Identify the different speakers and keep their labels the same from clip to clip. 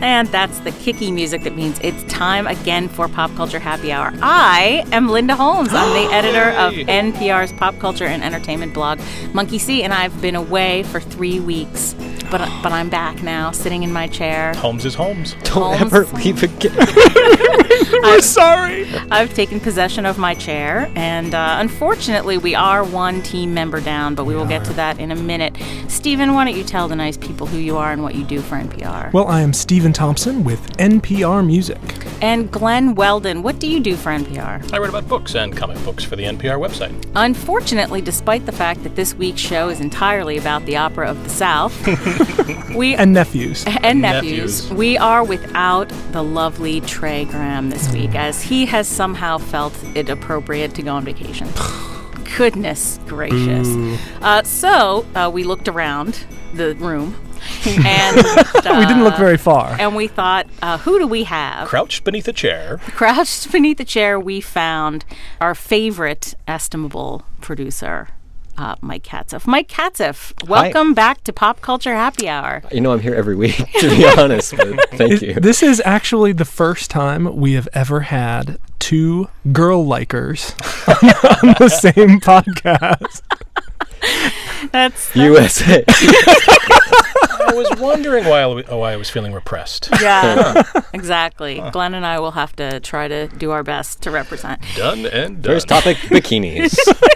Speaker 1: And that's the kicky music that means it's time again for Pop Culture Happy Hour. I am Linda Holmes. I'm the editor of NPR's pop culture and entertainment blog, Monkey See, and I've been away for 3 weeks. But I'm back now, sitting in my chair.
Speaker 2: Holmes is Holmes.
Speaker 3: Don't ever leave again.
Speaker 1: I'm sorry. I've taken possession of my chair, and unfortunately, we are one team member down, but we will get to that in a minute. Stephen, why don't you tell the nice people who you are and what you do for NPR?
Speaker 4: Well, I am Stephen Thompson with NPR Music.
Speaker 1: And Glenn Weldon, what do you do for NPR?
Speaker 2: I write about books and comic books for the NPR website.
Speaker 1: Unfortunately, despite the fact that this week's show is entirely about the Opera of the South,
Speaker 4: and nephews.
Speaker 1: We are without the lovely Trey Graham this week, as he has somehow felt it appropriate to go on vacation. Goodness gracious. So we looked around the room. And
Speaker 4: we didn't look very far.
Speaker 1: And we thought, who do we have?
Speaker 2: Crouched beneath a chair.
Speaker 1: Crouched beneath the chair, we found our favorite estimable producer, Mike Katzeff. Mike Katzeff, welcome back to Pop Culture Happy Hour.
Speaker 3: You know, I'm here every week, to be honest, but thank you.
Speaker 4: This is actually the first time we have ever had two girl likers on the same podcast.
Speaker 1: That's
Speaker 3: USA.
Speaker 2: I was wondering why I was feeling repressed.
Speaker 1: Yeah, exactly. Glenn and I will have to try to do our best to represent.
Speaker 2: Done and done.
Speaker 3: First topic, bikinis.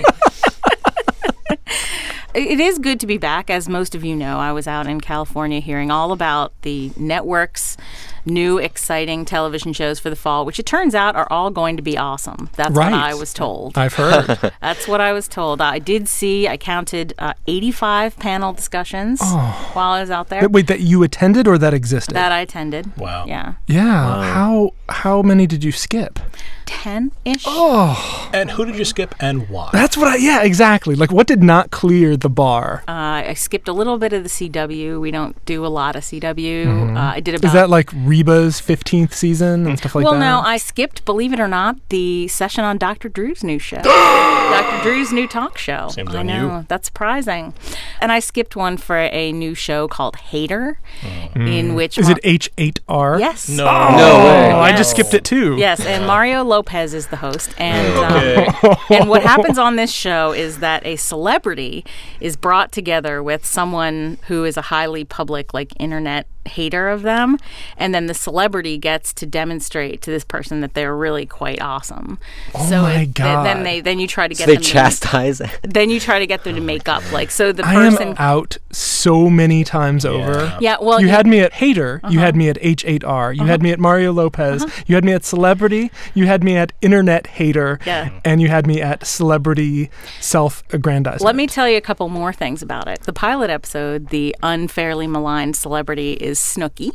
Speaker 1: It is good to be back. As most of you know, I was out in California hearing all about the network's new exciting television shows for the fall, which it turns out are all going to be awesome. That's what I was told.
Speaker 4: I've heard.
Speaker 1: That's what I was told. I counted 85 panel discussions while I was out there.
Speaker 4: Wait, that you attended or that existed?
Speaker 1: That I attended.
Speaker 2: Wow.
Speaker 1: Yeah.
Speaker 4: Yeah. Wow. How many did you skip?
Speaker 1: 10-ish.
Speaker 4: Oh.
Speaker 2: And who did you skip and why?
Speaker 4: That's what exactly. Like, what did not clear the bar?
Speaker 1: I skipped a little bit of the CW. We don't do a lot of CW. I did about...
Speaker 4: Is that like Reba's 15th season and stuff like that?
Speaker 1: Well, no, I skipped, believe it or not, the session on Dr. Drew's new show. Dr. Drew's new talk show.
Speaker 2: Seems
Speaker 1: I
Speaker 2: on
Speaker 1: know.
Speaker 2: you.
Speaker 1: That's surprising. And I skipped one for a new show called Hater, in which...
Speaker 4: Is it H8R?
Speaker 1: Yes.
Speaker 2: No.
Speaker 3: No way.
Speaker 4: I just skipped it too.
Speaker 1: Yes, and Mario Lopez is the host. And and what happens on this show is that a celebrity is brought together with someone who is a highly public, like, internet hater of them, and then the celebrity gets to demonstrate to this person that they're really quite awesome.
Speaker 4: Oh
Speaker 1: so
Speaker 4: my God.
Speaker 1: Then you try to get
Speaker 3: They
Speaker 1: them
Speaker 3: chastise.
Speaker 1: then you try to get them to make up, like, so the
Speaker 4: I
Speaker 1: person
Speaker 4: am out so many times over.
Speaker 1: Yeah, well,
Speaker 4: you had me at Hater, you had me at H8R, you had me at Mario Lopez, you had me at Celebrity, you had me at Internet Hater, and you had me at Celebrity Self-Aggrandizement.
Speaker 1: Let me tell you a couple more things about it. The pilot episode, the unfairly maligned celebrity is Snooki.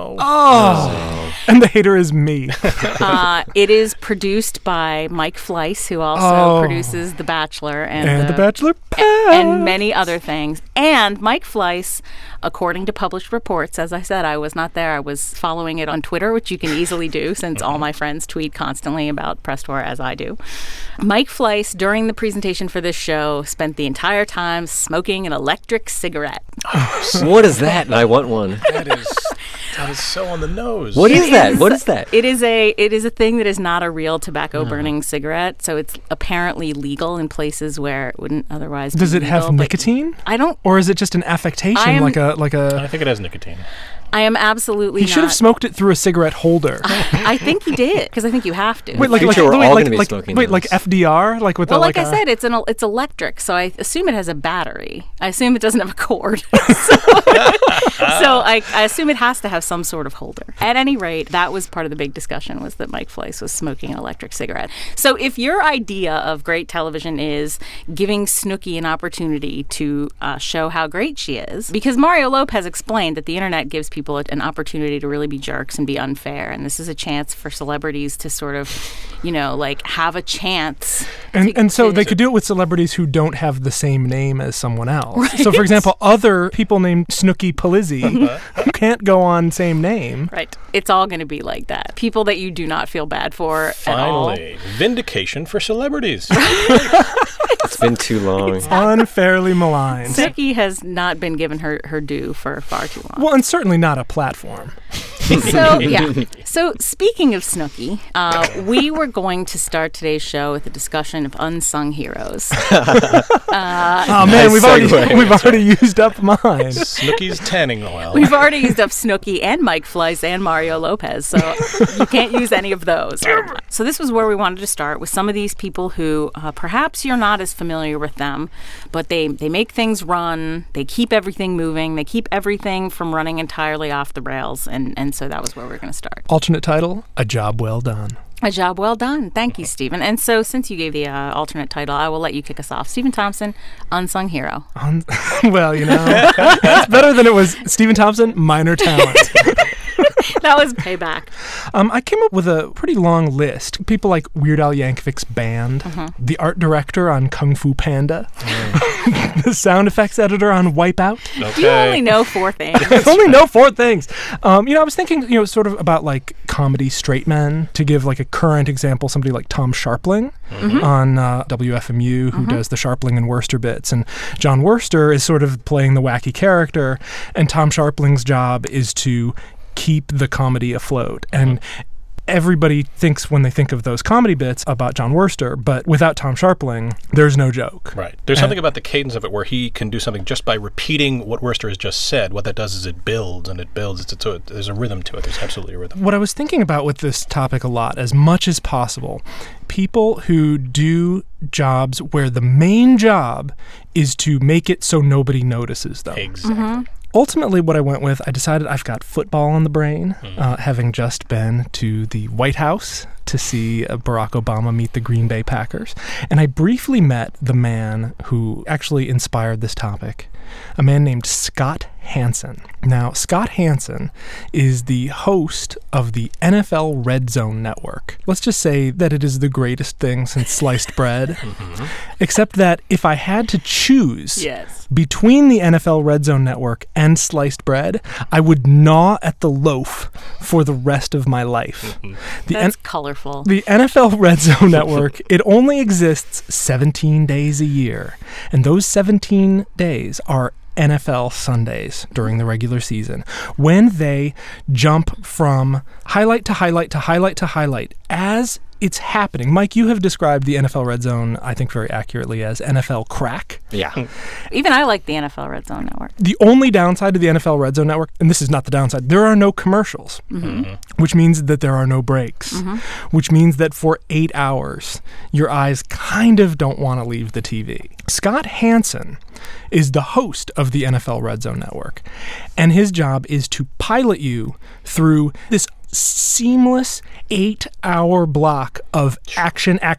Speaker 4: And the hater is me.
Speaker 1: It is produced by Mike Fleiss, who also produces The Bachelor and
Speaker 4: The Bachelor
Speaker 1: and many other things. And Mike Fleiss, according to published reports, as I said, I was not there. I was following it on Twitter, which you can easily do since all my friends tweet constantly about Press Tour, as I do. Mike Fleiss, during the presentation for this show, spent the entire time smoking an electric cigarette.
Speaker 3: What is that? I want one.
Speaker 2: That is so on the nose.
Speaker 3: What is that? What is that?
Speaker 1: It is a thing that is not a real tobacco burning cigarette, so it's apparently legal in places where it wouldn't otherwise be
Speaker 4: Does it
Speaker 1: legal,
Speaker 4: have nicotine?
Speaker 1: I don't.
Speaker 4: Or is it just an affectation, like a?
Speaker 2: I think it has nicotine.
Speaker 1: I am absolutely
Speaker 4: He should have smoked it through a cigarette holder.
Speaker 1: I think he did, because I think you have to.
Speaker 4: Wait,
Speaker 3: we're all going to be smoking
Speaker 4: wait, like FDR, like with
Speaker 1: like I said, it's electric, so I assume it has a battery. I assume it doesn't have a cord. So I assume it has to have some sort of holder. At any rate, that was part of the big discussion, was that Mike Fleiss was smoking an electric cigarette. So if your idea of great television is giving Snooki an opportunity to show how great she is, because Mario Lopez explained that the internet gives people an opportunity to really be jerks and be unfair, and this is a chance for celebrities to sort of, have a chance.
Speaker 4: And so they could do it with celebrities who don't have the same name as someone else.
Speaker 1: Right.
Speaker 4: So, for example, other people named Snooki Polizzi who can't go on same name.
Speaker 1: Right. It's all going to be like that. People that you do not feel bad for
Speaker 2: Finally,
Speaker 1: at all.
Speaker 2: Vindication for celebrities.
Speaker 3: It's been too long.
Speaker 4: Unfairly maligned.
Speaker 1: Snooki has not been given her due for far too long.
Speaker 4: Well, and certainly not a platform.
Speaker 1: So, yeah. So, speaking of Snooki, we were going to start today's show with a discussion of unsung heroes.
Speaker 4: Oh, man, we've already used up mine.
Speaker 2: Snooki's tanning oil.
Speaker 1: We've already used up Snooki and Mike Fleiss and Mario Lopez, so you can't use any of those. So this was where we wanted to start with some of these people who perhaps you're not as familiar with them, but they make things run, they keep everything moving, they keep everything from running entirely off the rails, and so that was where we were going to start.
Speaker 4: Alternate title, A Job Well Done.
Speaker 1: A job well done. Thank you, Stephen. And so since you gave the alternate title, I will let you kick us off. Stephen Thompson, unsung hero.
Speaker 4: Well, it's better than it was Stephen Thompson, minor talent.
Speaker 1: That was payback.
Speaker 4: I came up with a pretty long list. People like Weird Al Yankovic's band, the art director on Kung Fu Panda, the sound effects editor on Wipeout.
Speaker 2: Okay.
Speaker 1: You only know 4 things.
Speaker 4: I only know 4 things. I was thinking, sort of about like comedy straight men. To give like a current example, somebody like Tom Sharpling on WFMU, who does the Sharpling and Worcester bits. And John Worcester is sort of playing the wacky character, and Tom Sharpling's job is to keep the comedy afloat. And everybody thinks when they think of those comedy bits about John Worcester, but without Tom Sharpling, there's no joke.
Speaker 2: Right. There's something about the cadence of it where he can do something just by repeating what Worcester has just said. What that does is it builds and it builds. There's a rhythm to it. There's absolutely a rhythm.
Speaker 4: What I was thinking about with this topic a lot, as much as possible, people who do jobs where the main job is to make it so nobody notices them.
Speaker 2: Exactly.
Speaker 4: Ultimately, what I went with, I decided I've got football on the brain, having just been to the White House to see Barack Obama meet the Green Bay Packers. And I briefly met the man who actually inspired this topic, a man named Scott Hanson. Now, Scott Hanson is the host of the NFL Red Zone Network. Let's just say that it is the greatest thing since sliced bread, except that if I had to choose between the NFL Red Zone Network and sliced bread, I would gnaw at the loaf for the rest of my life.
Speaker 1: That's colorful.
Speaker 4: The NFL Red Zone Network, it only exists 17 days a year, and those 17 days are NFL Sundays during the regular season, when they jump from highlight to highlight to highlight to highlight as it's happening. Mike, you have described the NFL Red Zone, I think, very accurately as NFL crack.
Speaker 3: Yeah.
Speaker 1: Even I like the NFL Red Zone Network.
Speaker 4: The only downside to the NFL Red Zone Network, and this is not the downside, there are no commercials, which means that there are no breaks, which means that for 8 hours, your eyes kind of don't want to leave the TV. Scott Hanson is the host of the NFL Red Zone Network, and his job is to pilot you through this seamless 8-hour block of action. I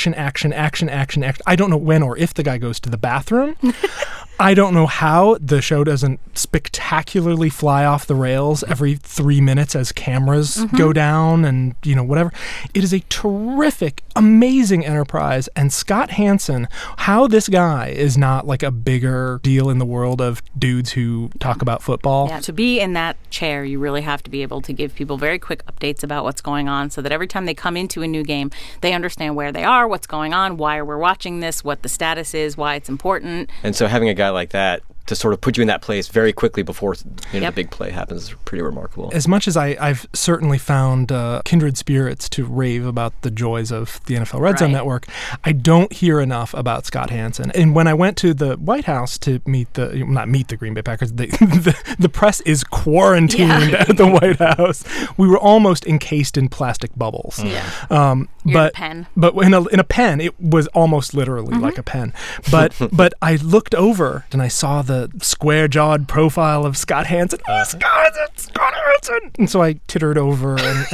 Speaker 4: don't know when or if the guy goes to the bathroom. I don't know how the show doesn't spectacularly fly off the rails every 3 minutes as cameras go down and, whatever. It is a terrific, amazing enterprise. And Scott Hanson, how this guy is not like a bigger deal in the world of dudes who talk about football.
Speaker 1: Yeah, to be in that chair, you really have to be able to give people very quick updates about what's going on so that every time they come into a new game, they understand where they are, what's going on, why we're watching this, what the status is, why it's important.
Speaker 3: And so having a guy like that to sort of put you in that place very quickly before the big play happens is pretty remarkable.
Speaker 4: As much as I've certainly found kindred spirits to rave about the joys of the NFL Red Zone Network, I don't hear enough about Scott Hanson. And when I went to the White House to not meet the Green Bay Packers, the press is quarantined at the White House. We were almost encased in plastic bubbles.
Speaker 1: But pen.
Speaker 4: But in a pen, it was almost literally like a pen. But I looked over and I saw the square-jawed profile of Scott Hanson. Scott Hanson! And so I tittered over and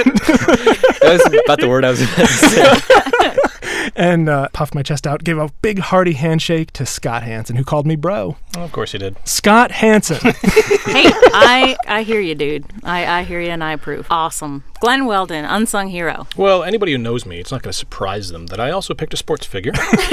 Speaker 3: that was about the word I was about to say.
Speaker 4: And puffed my chest out, gave a big hearty handshake to Scott Hanson, who called me bro.
Speaker 2: Well, of course you did.
Speaker 4: Scott Hanson.
Speaker 1: Hey, I hear you, dude. I hear you and I approve. Awesome. Glenn Weldon, unsung hero.
Speaker 2: Well, anybody who knows me, it's not going to surprise them that I also picked a sports figure.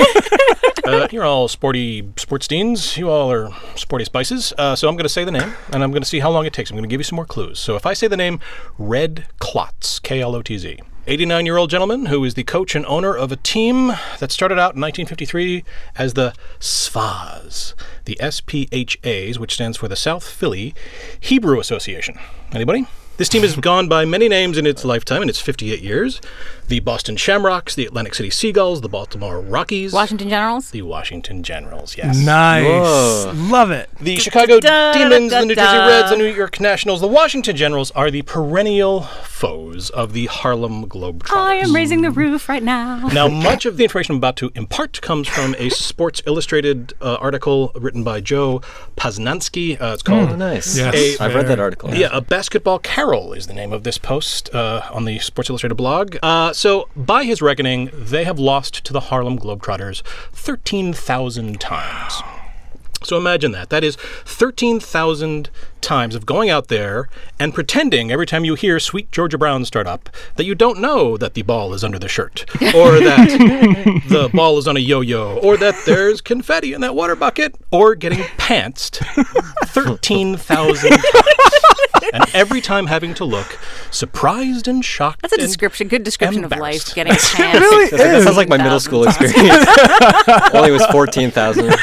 Speaker 2: You're all sporty sportsteens. You all are sporty spices. So I'm going to say the name, and I'm going to see how long it takes. I'm going to give you some more clues. So if I say the name Red Klotz, Klotz, 89-year-old gentleman who is the coach and owner of a team that started out in 1953 as the SPHAs, the SPHAs, which stands for the South Philly Hebrew Association. Anybody? This team has gone by many names in its lifetime, in its 58 years. The Boston Shamrocks, the Atlantic City Seagulls, the Baltimore Rockies.
Speaker 1: Washington Generals?
Speaker 2: The Washington Generals, yes.
Speaker 4: Nice.
Speaker 3: Whoa.
Speaker 4: Love it.
Speaker 2: The Chicago Demons, the New Jersey Reds, the New York Nationals, the Washington Generals are the perennial foes of the Harlem Globetrotters.
Speaker 1: I am raising the roof right now.
Speaker 2: Now, much of the information I'm about to impart comes from a Sports Illustrated article written by Joe Poznansky. It's called...
Speaker 3: Oh, nice.
Speaker 4: Yes.
Speaker 3: I've read that article.
Speaker 2: Yeah, A Basketball Carol is the name of this post on the Sports Illustrated blog. So, by his reckoning, they have lost to the Harlem Globetrotters 13,000 times. So imagine that. That is 13,000 times of going out there and pretending every time you hear Sweet Georgia Brown start up that you don't know that the ball is under the shirt, or that the ball is on a yo-yo, or that there's confetti in that water bucket, or getting pantsed 13,000 times. And every time having to look surprised and shocked.
Speaker 1: That's a description, good description of life,
Speaker 2: embarrassed.
Speaker 1: getting a chance.
Speaker 4: really
Speaker 3: That sounds like my middle school experience. Only was 14,000.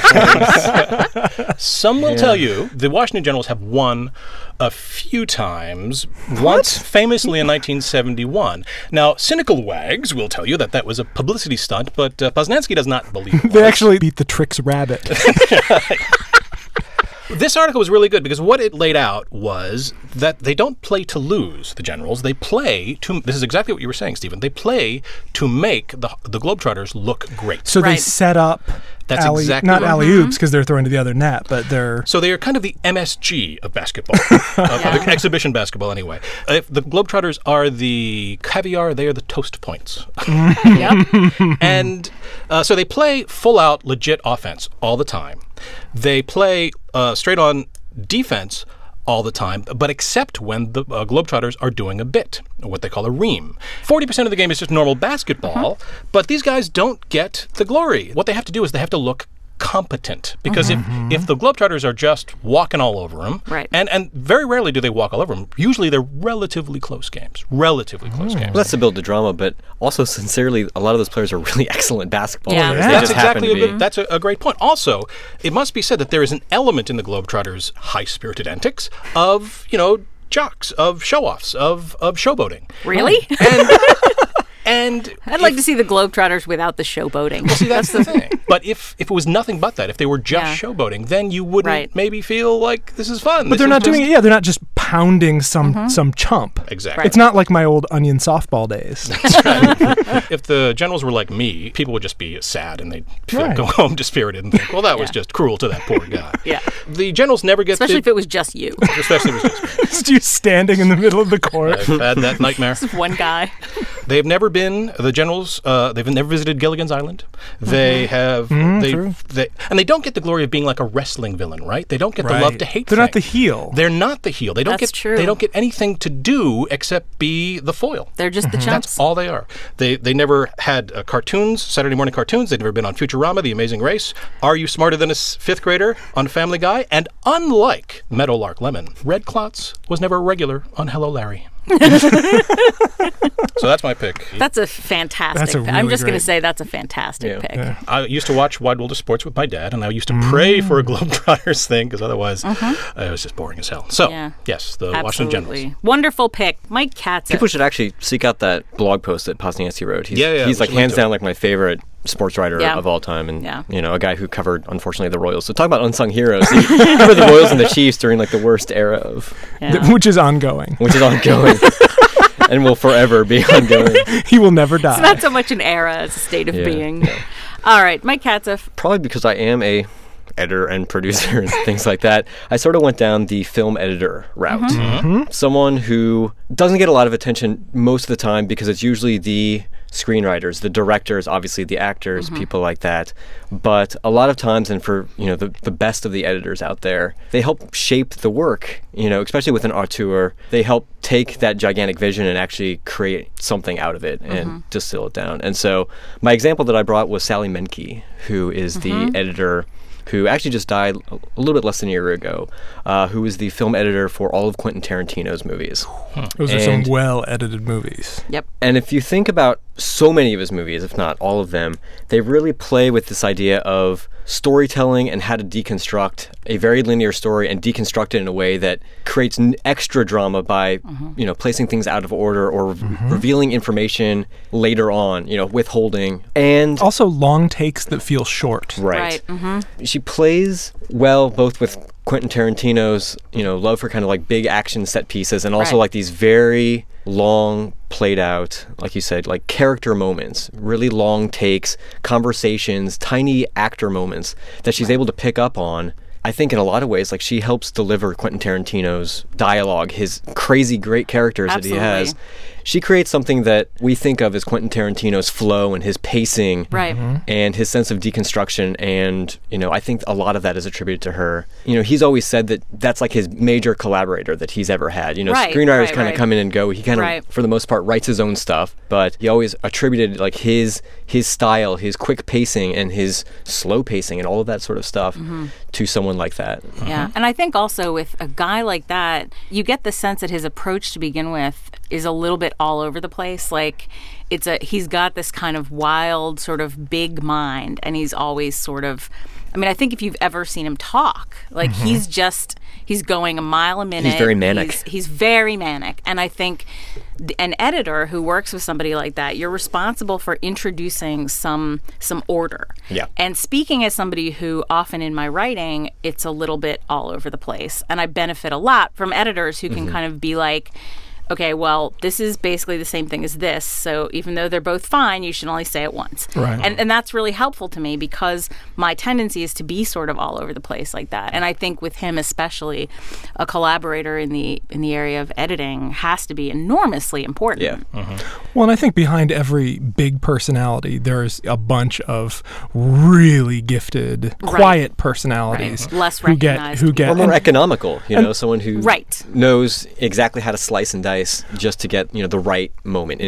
Speaker 2: Some will tell you the Washington Generals have won a few times, once famously in 1971. Now, cynical wags will tell you that that was a publicity stunt, but Poznansky does not believe it
Speaker 4: They
Speaker 2: was.
Speaker 4: actually beat the Trix Rabbit.
Speaker 2: This article was really good because what it laid out was that they don't play to lose, the Generals. They play to, this is exactly what you were saying, Stephen, they play to make the Globetrotters look great.
Speaker 4: So they
Speaker 1: Right.
Speaker 4: set up
Speaker 2: That's exactly
Speaker 4: not
Speaker 2: right.
Speaker 4: alley-oops because they're throwing to the other net, but they're...
Speaker 2: So they are kind of the MSG of basketball, of exhibition basketball anyway. If the Globetrotters are the caviar, they are the toast points.
Speaker 1: Yep.
Speaker 2: And so they play full-out, legit offense all the time. They play straight-on defense all the time, but except when the Globetrotters are doing a bit, or what they call a ream. 40% of the game is just normal basketball, but these guys don't get the glory. What they have to do is they have to look competent, because if the Globetrotters are just walking all over them,
Speaker 1: Right.
Speaker 2: and very rarely do they walk all over them, usually they're relatively close games. Relatively close games.
Speaker 3: Well, that's to build the drama, but also sincerely, a lot of those players are really excellent basketball
Speaker 1: Yeah.
Speaker 3: players. They
Speaker 2: That's
Speaker 3: just happen
Speaker 2: exactly
Speaker 3: to be.
Speaker 2: that's a great point. Also, it must be said that there is an element in the Globetrotters' high-spirited antics of, jocks, of show-offs, of showboating.
Speaker 1: Really?
Speaker 2: And
Speaker 1: I'd like to see the Globetrotters without the showboating.
Speaker 2: see, that's the thing. But if it was nothing but that, if they were just
Speaker 1: Yeah.
Speaker 2: showboating, then you wouldn't
Speaker 1: Right.
Speaker 2: maybe feel like this is fun.
Speaker 4: But they're not doing it. Yeah, they're not just pounding some chump.
Speaker 2: Exactly.
Speaker 4: It's not like my old Onion softball days.
Speaker 2: If the Generals were like me, people would just be sad and they'd
Speaker 4: Right.
Speaker 2: go home dispirited and think, well, that was just cruel to that poor guy.
Speaker 1: Yeah.
Speaker 2: The Generals never get
Speaker 1: Especially if it was just you.
Speaker 2: especially if it was just me.
Speaker 4: Just you standing in the middle of the court.
Speaker 2: I've had that nightmare.
Speaker 1: One guy.
Speaker 2: They've never been the Generals. They've never visited Gilligan's Island. They have.
Speaker 4: true.
Speaker 2: And they don't get the glory of being like a wrestling villain, right? They don't get the love to hate.
Speaker 4: They're not the
Speaker 2: thing.
Speaker 4: heel.
Speaker 2: They're not the heel. They don't
Speaker 1: That's
Speaker 2: get.
Speaker 1: true.
Speaker 2: They don't get anything to do except be the foil.
Speaker 1: They're just the chumps.
Speaker 2: That's all they are. They never had cartoons, Saturday morning cartoons. They've never been on Futurama, The Amazing Race. Are You Smarter Than a Fifth Grader on Family Guy? And unlike Meadowlark Lemon, Red Clots was never a regular on Hello Larry. So that's my pick.
Speaker 1: That's a fantastic
Speaker 4: That's a
Speaker 1: pick. I'm
Speaker 4: really
Speaker 1: just going to
Speaker 4: great-
Speaker 1: say that's a fantastic pick.
Speaker 4: Yeah.
Speaker 2: I used to watch Wide World of Sports with my dad, and I used to pray for a Globetrotters thing, because otherwise it was just boring as hell. So,
Speaker 1: Yeah.
Speaker 2: yes, the Washington Generals.
Speaker 1: Absolutely. Wonderful pick. Mike Katz.
Speaker 3: People should actually seek out that blog post that Poznansky wrote. He's,
Speaker 2: Yeah,
Speaker 3: he's
Speaker 2: we
Speaker 3: like
Speaker 2: should link
Speaker 3: hands
Speaker 2: to it.
Speaker 3: down like my favorite sports writer
Speaker 1: Yeah.
Speaker 3: of all time, and
Speaker 1: Yeah.
Speaker 3: a guy who covered, unfortunately, the Royals. So talk about unsung heroes. He covered the Royals and the Chiefs during like the worst era of,
Speaker 4: Which is ongoing.
Speaker 3: which is ongoing and will forever be ongoing.
Speaker 4: He will never die.
Speaker 1: It's not so much an era as a state of
Speaker 3: Yeah.
Speaker 1: being. All right, Mike Katz.
Speaker 3: Probably because I am a editor and producer and things like that, I sort of went down the film editor route. Someone who doesn't get a lot of attention most of the time because it's usually the screenwriters, the directors, obviously the actors, people like that. But a lot of times, and for the best of the editors out there, they help shape the work. Especially with an auteur, they help take that gigantic vision and actually create something out of it and distill it down. And so, my example that I brought was Sally Menke, who is the editor who actually just died a little bit less than a year ago, who was the film editor for all of Quentin Tarantino's movies.
Speaker 4: Those are some
Speaker 3: And-
Speaker 4: well-edited movies.
Speaker 1: Yep.
Speaker 3: And if you think about so many of his movies, if not all of them, they really play with this idea of storytelling and how to deconstruct a very linear story and deconstruct it in a way that creates extra drama by, placing things out of order or revealing information later on, withholding. And
Speaker 4: Also long takes that feel short.
Speaker 3: right.
Speaker 1: Mm-hmm.
Speaker 3: She plays well both with Quentin Tarantino's, love for kind of like big action set pieces and also
Speaker 1: Right.
Speaker 3: like these very long played out, like you said, like character moments, really long takes, conversations, tiny actor moments that she's able to pick up on. I think in a lot of ways, like she helps deliver Quentin Tarantino's dialogue, his crazy great characters that he has.
Speaker 1: Absolutely.
Speaker 3: She creates something that we think of as Quentin Tarantino's flow and his pacing
Speaker 1: Right.
Speaker 3: and his sense of deconstruction. And, I think a lot of that is attributed to her. He's always said that that's like his major collaborator that he's ever had.
Speaker 1: Right,
Speaker 3: Screenwriters
Speaker 1: right,
Speaker 3: kind of
Speaker 1: right.
Speaker 3: come in and go. He kind of,
Speaker 1: Right.
Speaker 3: for the most part, writes his own stuff, but he always attributed like his style, his quick pacing and his slow pacing and all of that sort of stuff to someone like that.
Speaker 1: Yeah. And I think also with a guy like that, you get the sense that his approach to begin with is a little bit all over the place. Like he's got this kind of wild sort of big mind, and he's always sort of, I think if you've ever seen him talk, like he's going a mile a minute.
Speaker 3: He's very manic.
Speaker 1: He's very manic. And I think an editor who works with somebody like that, you're responsible for introducing some order.
Speaker 3: Yeah.
Speaker 1: And speaking as somebody who often in my writing, it's a little bit all over the place. And I benefit a lot from editors who can kind of be like, okay, well, this is basically the same thing as this. So even though they're both fine, you should only say it once.
Speaker 4: Right.
Speaker 1: And that's really helpful to me because my tendency is to be sort of all over the place like that. And I think with him especially, a collaborator in the area of editing has to be enormously important.
Speaker 3: Yeah.
Speaker 4: Well, and I think behind every big personality, there's a bunch of really gifted, quiet personalities
Speaker 1: Right. Less
Speaker 4: who get
Speaker 1: recognized.
Speaker 3: Or more economical, someone who
Speaker 1: Right.
Speaker 3: knows exactly how to slice and dice just to get, the right moment.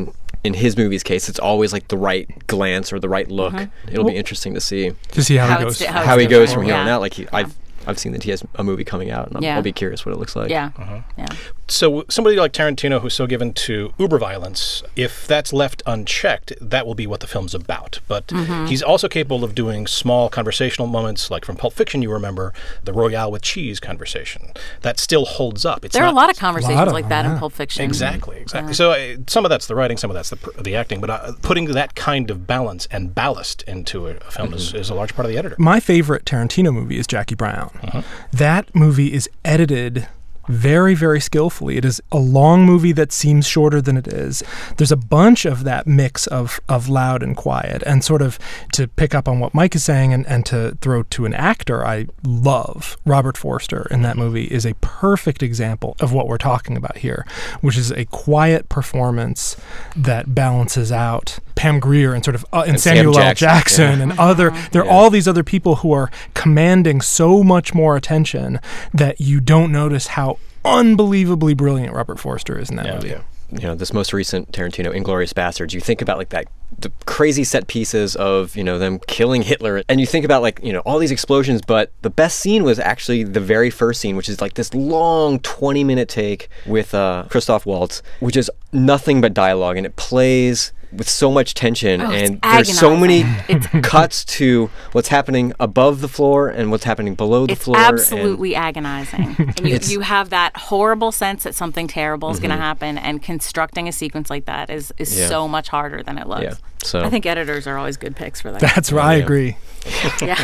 Speaker 3: In his movie's case, it's always like the right glance or the right look. It'll be interesting to see
Speaker 4: to see how
Speaker 1: How
Speaker 4: he
Speaker 1: it's
Speaker 4: goes.
Speaker 1: di- how
Speaker 3: how he
Speaker 1: it's
Speaker 3: goes
Speaker 1: different.
Speaker 3: from here on
Speaker 1: Yeah.
Speaker 3: out. Like I've seen that he has a movie coming out, and
Speaker 1: Yeah.
Speaker 3: I'll be curious what it looks like.
Speaker 1: Yeah. Yeah.
Speaker 2: So somebody like Tarantino, who's so given to uber violence, if that's left unchecked, that will be what the film's about. But he's also capable of doing small conversational moments, like from Pulp Fiction, you remember, the Royale with cheese conversation. That still holds up. It's
Speaker 1: There are a
Speaker 2: not-
Speaker 1: lot of conversations
Speaker 4: lot of
Speaker 1: like
Speaker 4: them,
Speaker 1: that in
Speaker 4: yeah.
Speaker 1: Pulp Fiction.
Speaker 2: Exactly. So some of that's the writing, some of that's the acting, but putting that kind of balance and ballast into a film is a large part of the editor.
Speaker 4: My favorite Tarantino movie is Jackie Brown. That movie is edited very, very skillfully. It is a long movie that seems shorter than it is. There's a bunch of that mix of loud and quiet. And sort of to pick up on what Mike is saying and to throw to an actor I love, Robert Forster in that movie is a perfect example of what we're talking about here, which is a quiet performance that balances out Pam Grier and sort of and Samuel L. Jackson and other. There are all these other people who are commanding so much more attention that you don't notice how unbelievably brilliant Robert Forster is in that movie.
Speaker 3: Yeah. This most recent Tarantino, Inglourious Basterds, you think about like that, the crazy set pieces of, them killing Hitler. And you think about like, all these explosions, but the best scene was actually the very first scene, which is like this long 20-minute take with Christoph Waltz, which is nothing but dialogue. And it plays with so much tension, and there's so many cuts to what's happening above the floor and what's happening below the floor.
Speaker 1: It's absolutely agonizing. And you have that horrible sense that something terrible is going to happen, and constructing a sequence like that is so much harder than it looks.
Speaker 3: Yeah. So
Speaker 1: I think editors are always good picks for that.
Speaker 4: That's right. I agree.
Speaker 1: Yeah.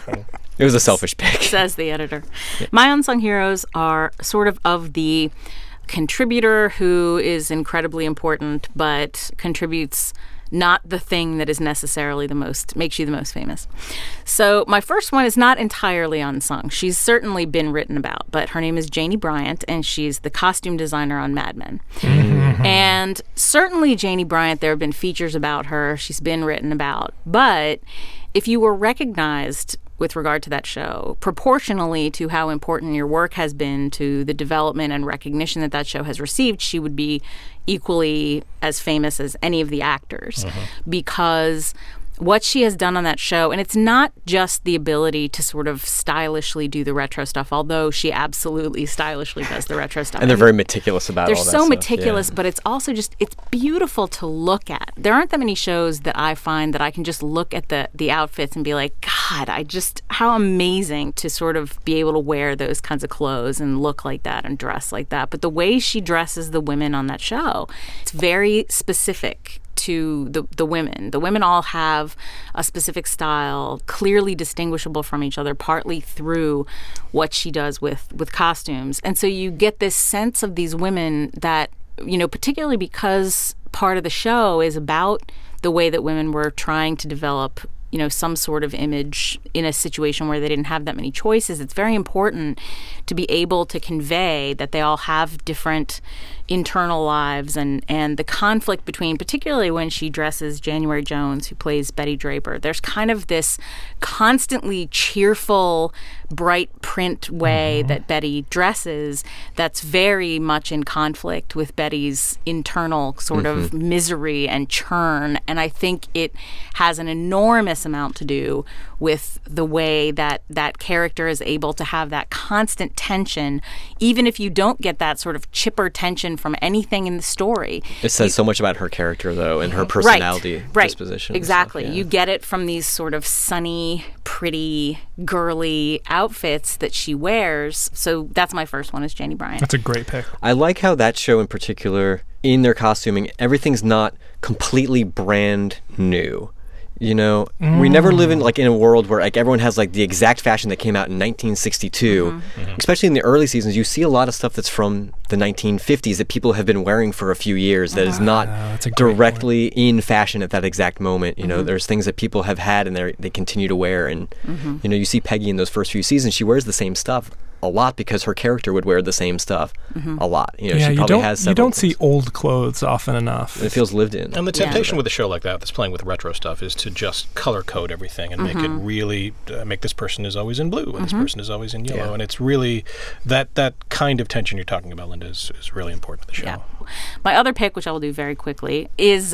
Speaker 3: it was a selfish pick.
Speaker 1: Says the editor. My unsung heroes are sort of the contributor who is incredibly important but contributes not the thing that is necessarily makes you the most famous. So my first one is not entirely unsung. She's certainly been written about, but her name is Janie Bryant, and she's the costume designer on Mad Men. And certainly Janie Bryant, there have been features about her. She's been written about. But if you were recognized with regard to that show, proportionally to how important your work has been to the development and recognition that show has received, she would be equally as famous as any of the actors because what she has done on that show, and it's not just the ability to sort of stylishly do the retro stuff, although she absolutely stylishly does the retro stuff.
Speaker 3: And they're very meticulous about
Speaker 1: They're
Speaker 3: all that
Speaker 1: so
Speaker 3: stuff.
Speaker 1: meticulous, but it's also just, it's beautiful to look at. There aren't that many shows that I find that I can just look at the outfits and be like, God, how amazing to sort of be able to wear those kinds of clothes and look like that and dress like that. But the way she dresses the women on that show, it's very specific to the women. The women all have a specific style, clearly distinguishable from each other, partly through what she does with costumes. And so you get this sense of these women that, particularly because part of the show is about the way that women were trying to develop some sort of image in a situation where they didn't have that many choices. It's very important to be able to convey that they all have different internal lives and the conflict between, particularly when she dresses January Jones, who plays Betty Draper. There's kind of this constantly cheerful, bright print way that Betty dresses that's very much in conflict with Betty's internal sort of misery and churn. And I think it has an enormous amount to do with the way that character is able to have that constant tension, even if you don't get that sort of chipper tension from anything in the story.
Speaker 3: It says so much about her character, though, and her personality, disposition.
Speaker 1: Exactly.
Speaker 3: Stuff, yeah.
Speaker 1: You get it from these sort of sunny, pretty, girly outfits that she wears. So that's my first one, is Janie Bryant.
Speaker 4: That's a great pick.
Speaker 3: I like how that show in particular, in their costuming, everything's not completely brand new. We never live in a world where everyone has the exact fashion that came out in 1962. Especially in the early seasons, you see a lot of stuff that's from the 1950s that people have been wearing for a few years that is not directly in fashion at that exact moment. There's things that people have had and they continue to wear, and you see Peggy in those first few seasons, she wears the same stuff a lot because her character would wear the same stuff a lot. She probably has several.
Speaker 4: You don't see old clothes often enough.
Speaker 3: It feels lived in.
Speaker 2: And the temptation with a show like that that's playing with retro stuff is to just color code everything and make it really make this person is always in blue and this person is always in yellow. And it's really that kind of tension you're talking about, Linda, is really important to the show.
Speaker 1: Yeah. My other pick, which I will do very quickly, is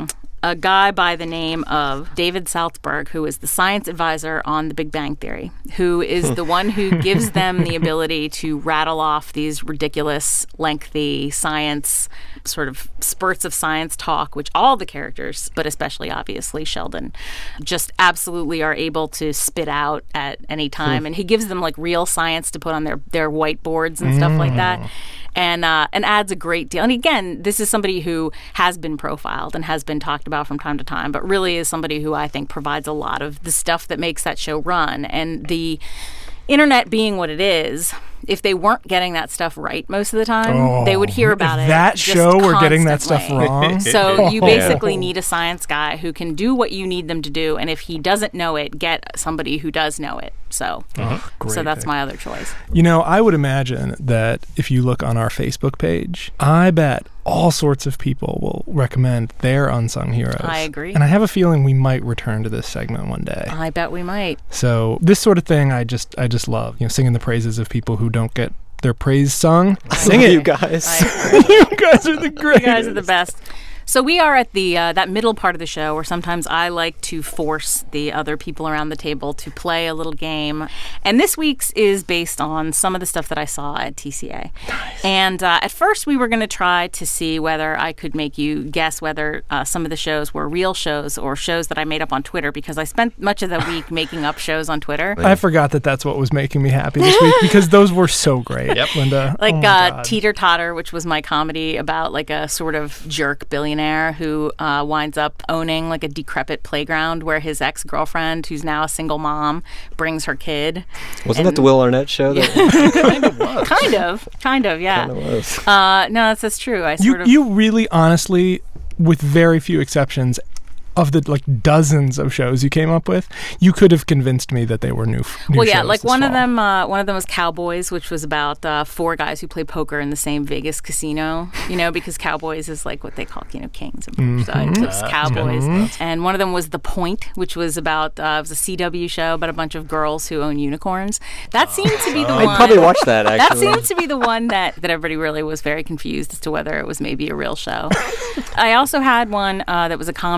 Speaker 1: a guy by the name of David Saltzberg, who is the science advisor on The Big Bang Theory, who is the one who gives them the ability to rattle off these ridiculous, lengthy science, sort of spurts of science talk, which all the characters, but especially obviously Sheldon, just absolutely are able to spit out at any time. And he gives them real science to put on their whiteboards and stuff like that. And adds a great deal. And again, this is somebody who has been profiled and has been talked about from time to time, but really is somebody who I think provides a lot of the stuff that makes that show run. And the internet being what it is, if they weren't getting that stuff right most of the time, they would hear about it.
Speaker 4: That show were getting that stuff
Speaker 1: constantly.
Speaker 4: wrong.
Speaker 1: So you basically need a science guy who can do what you need them to do, and if he doesn't know it, get somebody who does know it. So that's my other choice.
Speaker 4: I would imagine that if you look on our Facebook page, I bet all sorts of people will recommend their unsung heroes.
Speaker 1: I agree.
Speaker 4: And I have a feeling we might return to this segment one day.
Speaker 1: I bet we might.
Speaker 4: So this sort of thing I just love, singing the praises of people who don't get their praise sung. Sing it,
Speaker 3: you guys.
Speaker 4: You guys are the greatest.
Speaker 1: You guys are the best. So we are at the that middle part of the show where sometimes I like to force the other people around the table to play a little game. And this week's is based on some of the stuff that I saw at TCA. Nice. And at first we were going to try to see whether I could make you guess whether some of the shows were real shows or shows that I made up on Twitter, because I spent much of the week making up shows on Twitter.
Speaker 4: I forgot that's what was making me happy this week, because those were so great, Linda.
Speaker 1: Teeter Totter, which was my comedy about a sort of jerk billionaire who winds up owning a decrepit playground where his ex-girlfriend, who's now a single mom, brings her kid.
Speaker 3: Wasn't that the Will Arnett show?
Speaker 2: Kind of was.
Speaker 1: Kind of, yeah.
Speaker 3: Kind of was.
Speaker 1: No, that's true.
Speaker 4: You really, honestly, with very few exceptions, of the dozens of shows you came up with, you could have convinced me that they were new
Speaker 1: well, yeah,
Speaker 4: shows
Speaker 1: one of them was Cowboys, which was about four guys who play poker in the same Vegas casino, because Cowboys is what they call, kings and so it's Cowboys. And one of them was The Point, which was about it was a CW show about a bunch of girls who own unicorns. That seemed to be the one.
Speaker 3: I'd probably watch that, actually.
Speaker 1: That seems to be the one that everybody really was very confused as to whether it was maybe a real show. I also had one that was a comedy about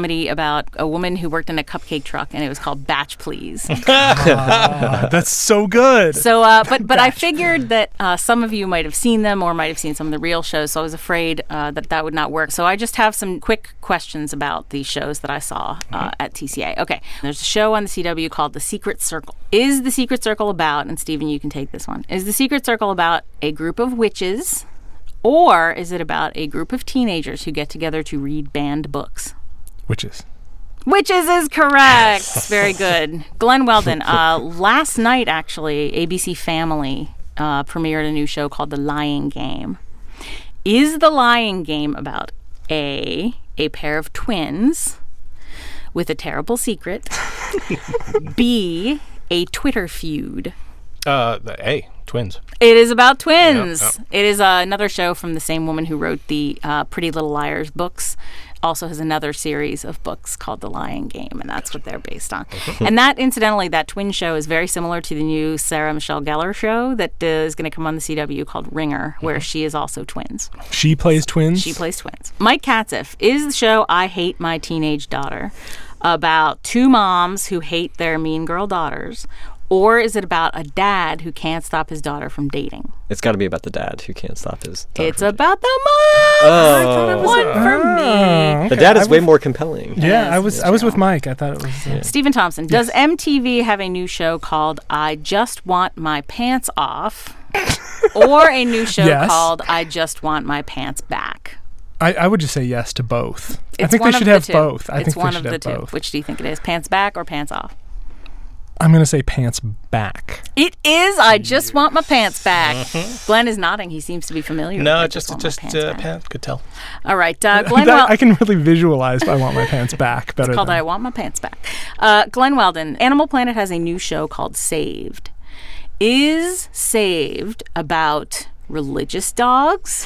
Speaker 1: about a woman who worked in a cupcake truck, and it was called Batch Please.
Speaker 4: That's so good.
Speaker 1: So, but I figured that some of you might have seen them or might have seen some of the real shows, so I was afraid that would not work. So I just have some quick questions about the shows that I saw at TCA. Okay, there's a show on the CW called The Secret Circle. Is The Secret Circle about, and Stephen, you can take this one, is The Secret Circle about a group of witches, or is it about a group of teenagers who get together to read banned books?
Speaker 4: Witches.
Speaker 1: Witches is correct. Very good. Glenn Weldon. Last night, actually, ABC Family premiered a new show called The Lying Game. Is The Lying Game about A pair of twins with a terrible secret, B, a Twitter feud?
Speaker 2: A, twins.
Speaker 1: It is about twins.
Speaker 2: Yep.
Speaker 1: It is another show from the same woman who wrote the Pretty Little Liars books. Also has another series of books called The Lying Game, and that's what they're based on. And that, incidentally, that twin show is very similar to the new Sarah Michelle Gellar show that is going to come on the CW called Ringer, where she is also twins.
Speaker 4: She plays twins?
Speaker 1: She plays twins. Mike Katzeff. Is the show I Hate My Teenage Daughter about two moms who hate their mean girl daughters, or is it about a dad who can't stop his daughter from dating?
Speaker 3: It's got to be about the dad who can't stop his daughter
Speaker 1: It's
Speaker 3: from
Speaker 1: about the mom.
Speaker 3: Oh.
Speaker 1: One for me.
Speaker 3: The dad is way more compelling.
Speaker 4: Yeah,
Speaker 1: Yes,
Speaker 4: I was with Mike. I thought it was...
Speaker 1: Stephen Thompson. Does MTV have a new show called I Just Want My Pants Off? Or a new show
Speaker 4: Yes.
Speaker 1: called I Just Want My Pants Back?
Speaker 4: I would just say yes to both. I
Speaker 1: It's
Speaker 4: think they
Speaker 1: one of
Speaker 4: should
Speaker 1: the
Speaker 4: have
Speaker 1: two.
Speaker 4: both. I
Speaker 1: It's
Speaker 4: think they
Speaker 1: one
Speaker 4: should
Speaker 1: of the
Speaker 4: have
Speaker 1: two.
Speaker 4: both.
Speaker 1: Which do you think it is? Pants back or pants off?
Speaker 4: I'm going to say pants back.
Speaker 1: It is I Just Want My Pants Back. Glenn is nodding. He seems to be familiar with
Speaker 2: No,
Speaker 1: I
Speaker 2: just
Speaker 1: Want My Pants Back.
Speaker 2: pants. Could tell.
Speaker 1: All right. Glenn
Speaker 4: I can really visualize I want my pants back better
Speaker 1: It's called
Speaker 4: than...
Speaker 1: I Want My Pants Back. Glenn Weldon. Animal Planet has a new show called Saved. Is Saved about religious dogs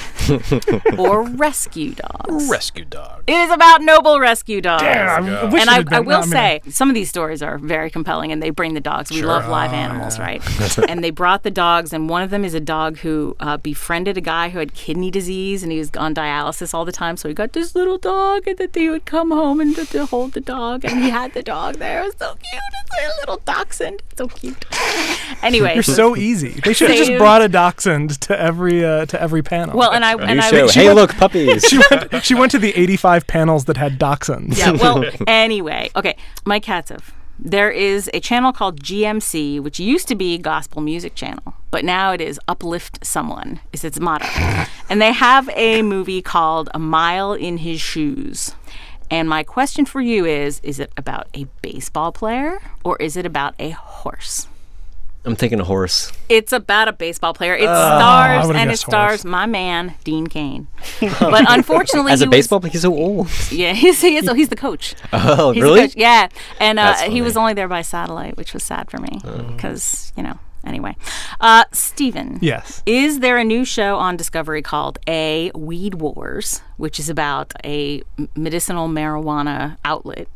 Speaker 1: or rescue dogs?
Speaker 2: Rescue dog.
Speaker 1: It is about noble rescue dogs.
Speaker 4: I wish
Speaker 1: And
Speaker 4: it had been-
Speaker 1: I will
Speaker 4: I mean,
Speaker 1: say, some of these stories are very compelling, and they bring the dogs. We
Speaker 2: Sure.
Speaker 1: love live animals, right? And they brought the dogs, and one of them is a dog who befriended a guy who had kidney disease, and he was on dialysis all the time. So he got this little dog, and that he would come home and to hold the dog, and he had the dog there. It was so cute. It's like a little dachshund. So cute. Anyway,
Speaker 4: You're so easy. They should have just
Speaker 1: Saved.
Speaker 4: brought a dachshund to every panel.
Speaker 1: well, and I
Speaker 3: New show.
Speaker 4: she
Speaker 3: Hey,
Speaker 4: went-
Speaker 3: look, puppies.
Speaker 4: she went to the 85 panels that had dachshunds.
Speaker 1: Yeah, well, anyway. Okay, Mike Katzeff. There is a channel called GMC, which used to be Gospel Music Channel, but now it is Uplift Someone, is its motto. And they have a movie called A Mile in His Shoes. And my question for you is it about a baseball player or is it about a horse?
Speaker 3: I'm thinking a horse.
Speaker 1: It's about a baseball player. It
Speaker 4: I
Speaker 1: stars
Speaker 4: would've
Speaker 1: and it
Speaker 4: guessed
Speaker 1: stars
Speaker 4: horse.
Speaker 1: my man, Dean Cain. But unfortunately,
Speaker 3: As
Speaker 1: he
Speaker 3: a
Speaker 1: was-
Speaker 3: baseball player, he's so old.
Speaker 1: Yeah, he's the coach.
Speaker 3: Oh,
Speaker 1: He's
Speaker 3: really?
Speaker 1: the coach. Yeah, and
Speaker 3: That's
Speaker 1: he was
Speaker 3: funny.
Speaker 1: only there by satellite, which was sad for me because Anyway, Stephen.
Speaker 4: Yes.
Speaker 1: Is there a new show on Discovery called A, Weed Wars, which is about a medicinal marijuana outlet?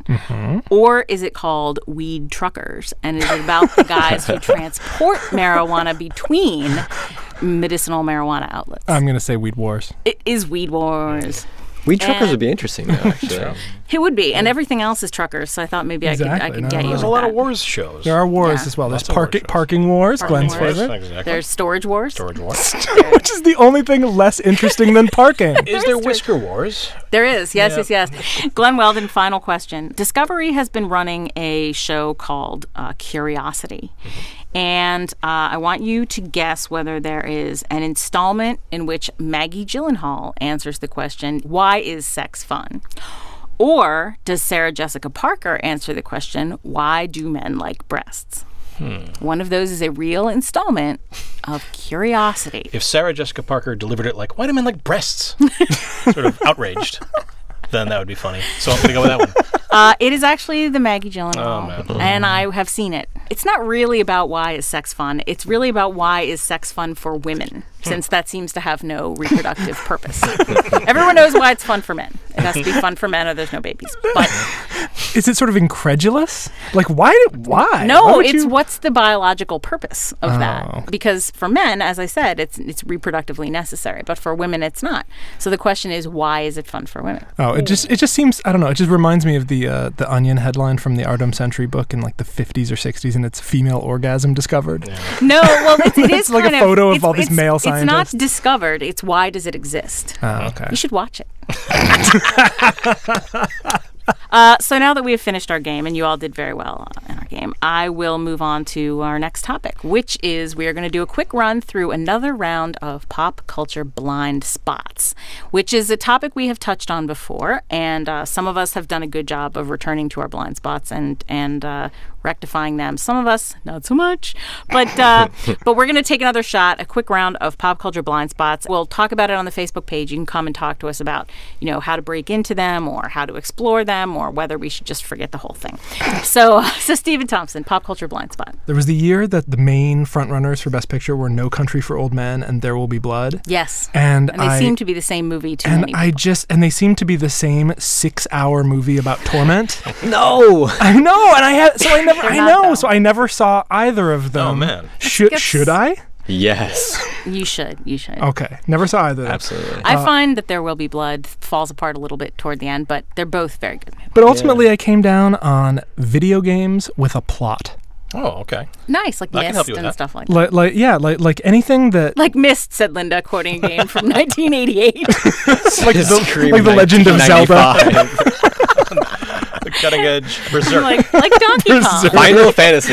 Speaker 1: Or is it called Weed Truckers? And is it about the guys who transport marijuana between medicinal marijuana outlets?
Speaker 4: I'm going to say Weed Wars.
Speaker 1: It is Weed Wars.
Speaker 3: Weed truckers
Speaker 1: And-
Speaker 3: would be interesting, though, actually.
Speaker 1: It would be. And everything else is truckers, so I thought maybe I
Speaker 4: Exactly.
Speaker 1: could get you
Speaker 2: There's
Speaker 1: with
Speaker 2: a lot
Speaker 1: that.
Speaker 2: of wars shows.
Speaker 4: There are wars
Speaker 1: Yeah.
Speaker 4: as well. There's
Speaker 2: Lots of war shows.
Speaker 4: parking wars,
Speaker 1: Parking
Speaker 4: Glenn's
Speaker 1: wars.
Speaker 4: favorite.
Speaker 2: Exactly.
Speaker 1: There's Storage Wars.
Speaker 2: Storage Wars.
Speaker 4: Which is the only thing less interesting than parking.
Speaker 2: Is there Whisker Wars?
Speaker 1: There is. Yes,
Speaker 2: Yeah.
Speaker 1: yes. Glenn Weldon, final question. Discovery has been running a show called Curiosity. And I want you to guess whether there is an installment in which Maggie Gyllenhaal answers the question, why is sex fun? Or does Sarah Jessica Parker answer the question, why do men like breasts? One of those is a real installment of Curiosity.
Speaker 2: If Sarah Jessica Parker delivered it like, why do men like breasts? Sort of outraged. Then that would be funny. So I'm going to go with that one.
Speaker 1: It is actually the Maggie Gyllenhaal,
Speaker 2: Oh, man.
Speaker 1: and I have seen it. It's not really about why is sex fun. It's really about why is sex fun for women. since that seems to have no reproductive purpose. Everyone knows why it's fun for men. It has to be fun for men or there's no babies. But
Speaker 4: Is it sort of incredulous? Like, why? Why?
Speaker 1: no,
Speaker 4: Why would
Speaker 1: it's
Speaker 4: you-
Speaker 1: what's the biological purpose of
Speaker 4: Oh.
Speaker 1: that? Because for men, as I said, it's reproductively necessary, but for women, it's not. So the question is, why is it fun for women?
Speaker 4: Oh, it just seems, I don't know. It just reminds me of the Onion headline from the Ardham Century book in like the 50s or 60s, and it's female orgasm discovered.
Speaker 1: No, well, it is
Speaker 4: It's like a
Speaker 1: kind
Speaker 4: photo of
Speaker 1: it's-
Speaker 4: all these male
Speaker 1: It's not
Speaker 4: scientists.
Speaker 1: discovered. It's why does it exist?
Speaker 4: Oh, okay.
Speaker 1: You should watch it. So now that we have finished our game, and you all did very well in our game, I will move on to our next topic, which is we are going to do a quick run through another round of pop culture blind spots, which is a topic we have touched on before, and some of us have done a good job of returning to our blind spots and rectifying them. Some of us, not so much. But we're going to take another shot, a quick round of pop culture blind spots. We'll talk about it on the Facebook page. You can come and talk to us about, how to break into them or how to explore them or whether we should just forget the whole thing. So Stephen Thompson, pop culture blind spot.
Speaker 4: There was the year that the main frontrunners for Best Picture were No Country for Old Men and There Will Be Blood.
Speaker 1: Yes.
Speaker 4: And
Speaker 1: they seem to be the same movie to
Speaker 4: And
Speaker 1: many
Speaker 4: I
Speaker 1: people.
Speaker 4: just, and they seem to be the same 6-hour movie about torment.
Speaker 3: No!
Speaker 4: I know, and I
Speaker 1: though.
Speaker 4: never saw either of them.
Speaker 2: Oh, man.
Speaker 4: Should I?
Speaker 3: Yes.
Speaker 1: You should.
Speaker 4: Okay, never saw either. of them.
Speaker 3: Absolutely.
Speaker 1: I find that There Will Be Blood falls apart a little bit toward the end, but they're both very good movies.
Speaker 4: But ultimately, I came down on video games with a plot.
Speaker 2: Oh, okay.
Speaker 1: Nice, like
Speaker 2: I can help
Speaker 1: Mist
Speaker 2: you with
Speaker 1: and
Speaker 2: that.
Speaker 1: stuff like that.
Speaker 4: Like anything that,
Speaker 1: Like Mist, said Linda, quoting a game from 1988.
Speaker 4: like the Legend of Zelda.
Speaker 3: 1995.
Speaker 2: The cutting edge berserk.
Speaker 1: like Donkey Kong.
Speaker 3: Final Fantasy.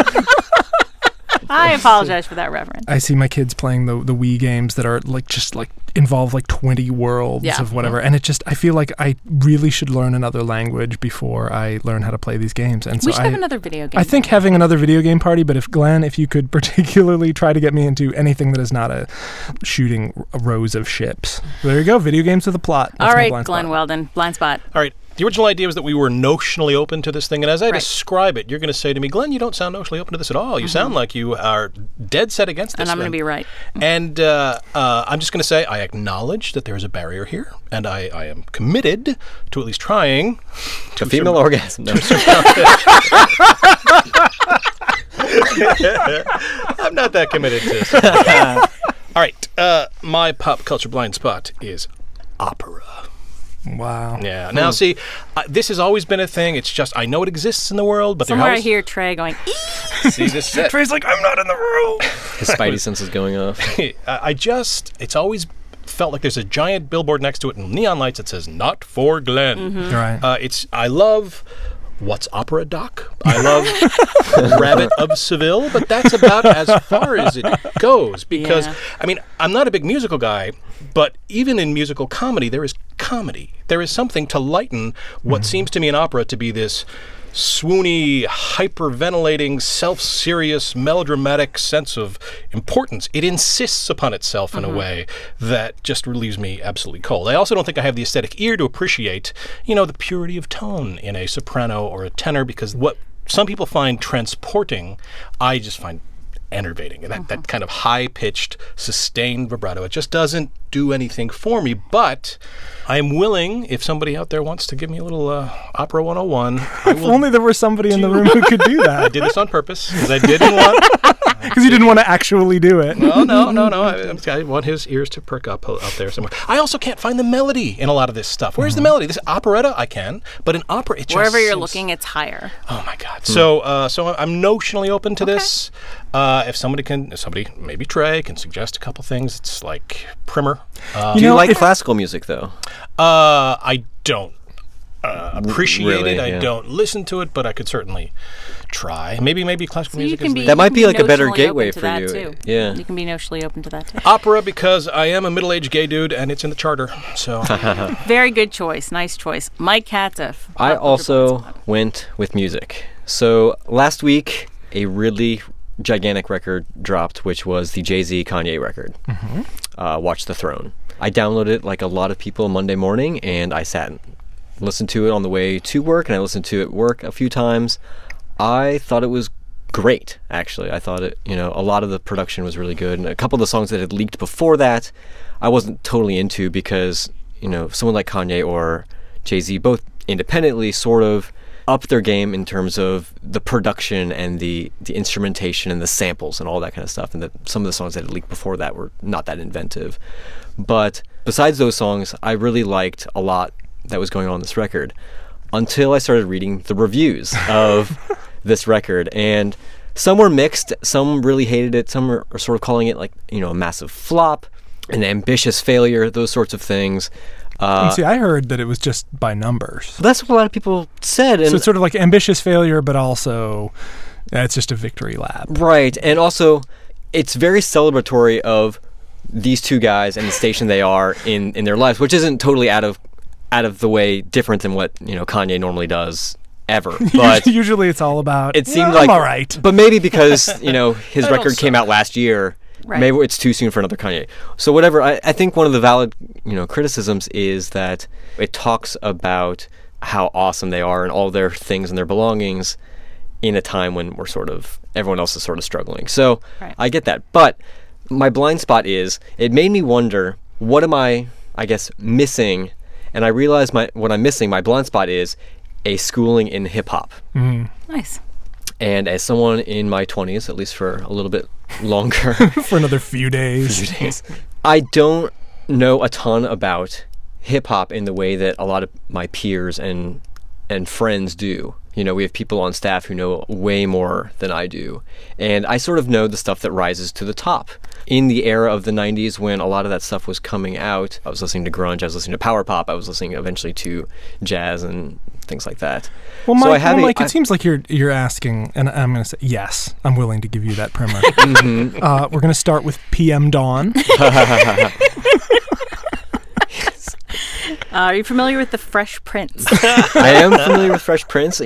Speaker 1: I apologize for that reference.
Speaker 4: I see my kids playing the Wii games that are involve 20 worlds
Speaker 1: Yeah.
Speaker 4: of whatever, and I feel like I really should learn another language before I learn how to play these games. And
Speaker 1: We
Speaker 4: so
Speaker 1: should have another video game.
Speaker 4: I think having another video game party, but if you could particularly try to get me into anything that is not a shooting rows of ships. There you go, video games with a plot. That's
Speaker 1: All
Speaker 4: my
Speaker 1: right,
Speaker 4: blind
Speaker 1: Glenn
Speaker 4: spot.
Speaker 1: Weldon, blind spot.
Speaker 2: All right. The original idea was that we were notionally open to this thing, and as I
Speaker 1: Right.
Speaker 2: describe it, you're going to say to me, Glenn, you don't sound notionally open to this at all. You sound like you are dead set against this.
Speaker 1: And I'm going to be right.
Speaker 2: And I'm just going to say I acknowledge that there is a barrier here, and I am committed to at least trying
Speaker 3: The female orgasm. No.
Speaker 2: I'm not that committed to this. All right. My pop culture blind spot is opera.
Speaker 4: Wow.
Speaker 2: Yeah. Now, see, this has always been a thing. It's just I know it exists in the world, but
Speaker 1: Somewhere I
Speaker 2: there
Speaker 1: hear Trey going, "Eek."
Speaker 2: see this set.
Speaker 4: Trey's like, I'm not in the room.
Speaker 3: His spidey sense is going off.
Speaker 2: It's always felt like there's a giant billboard next to it in neon lights that says "Not for Glenn."
Speaker 1: Mm-hmm.
Speaker 4: Right.
Speaker 2: I love What's Opera Doc. I love Rabbit of Seville, but that's about as far as it goes because,
Speaker 1: Yeah.
Speaker 2: I mean, I'm not a big musical guy, but even in musical comedy, there is comedy. There is something to lighten what seems to me in opera to be this swoony, hyperventilating, self-serious, melodramatic sense of importance. It insists upon itself in a way that just relieves me absolutely cold. I also don't think I have the aesthetic ear to appreciate, the purity of tone in a soprano or a tenor, because what some people find transporting, I just find enervating. That kind of high-pitched, sustained vibrato, it just doesn't do anything for me, but I'm willing, if somebody out there wants to give me a little Opera 101, I
Speaker 4: If
Speaker 2: will.
Speaker 4: only there was somebody in the room who could do
Speaker 2: I
Speaker 4: that.
Speaker 2: did this on purpose, because I didn't want...
Speaker 4: Because you didn't want to actually do it.
Speaker 2: Oh, no. I want his ears to perk up out there somewhere. I also can't find the melody in a lot of this stuff. Where's the melody? This operetta, I can, but in opera, it just
Speaker 1: Wherever you're
Speaker 2: seems-
Speaker 1: looking, it's higher.
Speaker 2: Oh my God! So I'm notionally open to this. If somebody, maybe Trey, can suggest a couple things, it's like primer.
Speaker 3: Do you like classical music, though?
Speaker 2: I don't appreciate
Speaker 3: Really,
Speaker 2: it. I
Speaker 3: yeah.
Speaker 2: don't listen to it, but I could certainly try. Maybe classical
Speaker 1: So you
Speaker 2: music
Speaker 1: can
Speaker 2: is
Speaker 1: be
Speaker 2: the
Speaker 3: That might be
Speaker 1: you
Speaker 3: like
Speaker 1: can
Speaker 3: a better
Speaker 1: notionally
Speaker 3: gateway
Speaker 1: open to
Speaker 3: for
Speaker 1: that
Speaker 3: you.
Speaker 1: Too.
Speaker 3: Yeah.
Speaker 1: You can be notionally open to that too.
Speaker 2: opera because I am a middle-aged gay dude and it's in the charter. So
Speaker 1: Very good choice. Nice choice. Mike Katzeff.
Speaker 3: I
Speaker 1: pop culture
Speaker 3: also
Speaker 1: blind spot.
Speaker 3: went with music. So last week, a really gigantic record dropped, which was the Jay-Z Kanye record, Watch the Throne. I downloaded it like a lot of people Monday morning, and I sat and listened to it on the way to work, and I listened to it at work a few times. I thought it was great, actually. I thought a lot of the production was really good. And a couple of the songs that had leaked before that, I wasn't totally into because, someone like Kanye or Jay-Z both independently sort of up their game in terms of the production and the instrumentation and the samples and all that kind of stuff. And some of the songs that had leaked before that were not that inventive. But besides those songs, I really liked a lot that was going on this record until I started reading the reviews of this record. And some were mixed. Some really hated it. Some are sort of calling it like, a massive flop, an ambitious failure, those sorts of things.
Speaker 4: And see, I heard that it was just by numbers.
Speaker 3: That's what a lot of people said. And
Speaker 4: so it's sort of like ambitious failure, but also it's just a victory lap.
Speaker 3: Right. And also, it's very celebratory of these two guys and the station they are in their lives, which isn't totally out of the way different than what, Kanye normally does ever. But
Speaker 4: usually it's all about,
Speaker 3: it seemed
Speaker 4: I'm
Speaker 3: like,
Speaker 4: all right.
Speaker 3: But maybe because, his record came out last year,
Speaker 1: right.
Speaker 3: Maybe it's too soon for another Kanye. So whatever, I think one of the valid, criticisms is that it talks about how awesome they are and all their things and their belongings in a time when everyone else is sort of struggling. So
Speaker 1: right.
Speaker 3: I get that. But my blind spot is, it made me wonder, what am I guess, missing? And I realized what I'm missing, my blind spot is a schooling in hip-hop.
Speaker 1: Nice.
Speaker 3: And as someone in my 20s, at least for a little bit longer,
Speaker 4: for another few days,
Speaker 3: I don't know a ton about hip-hop in the way that a lot of my peers and friends do. We have people on staff who know way more than I do. And I sort of know the stuff that rises to the top. In the era of the 90s, when a lot of that stuff was coming out, I was listening to grunge, I was listening to power pop, I was listening eventually to jazz and things like that.
Speaker 4: Well, Mike, it seems like you're asking, and I'm going to say, yes, I'm willing to give you that primer. We're going to start with PM Dawn.
Speaker 1: Are you familiar with the Fresh Prince?
Speaker 3: I am familiar with Fresh Prince.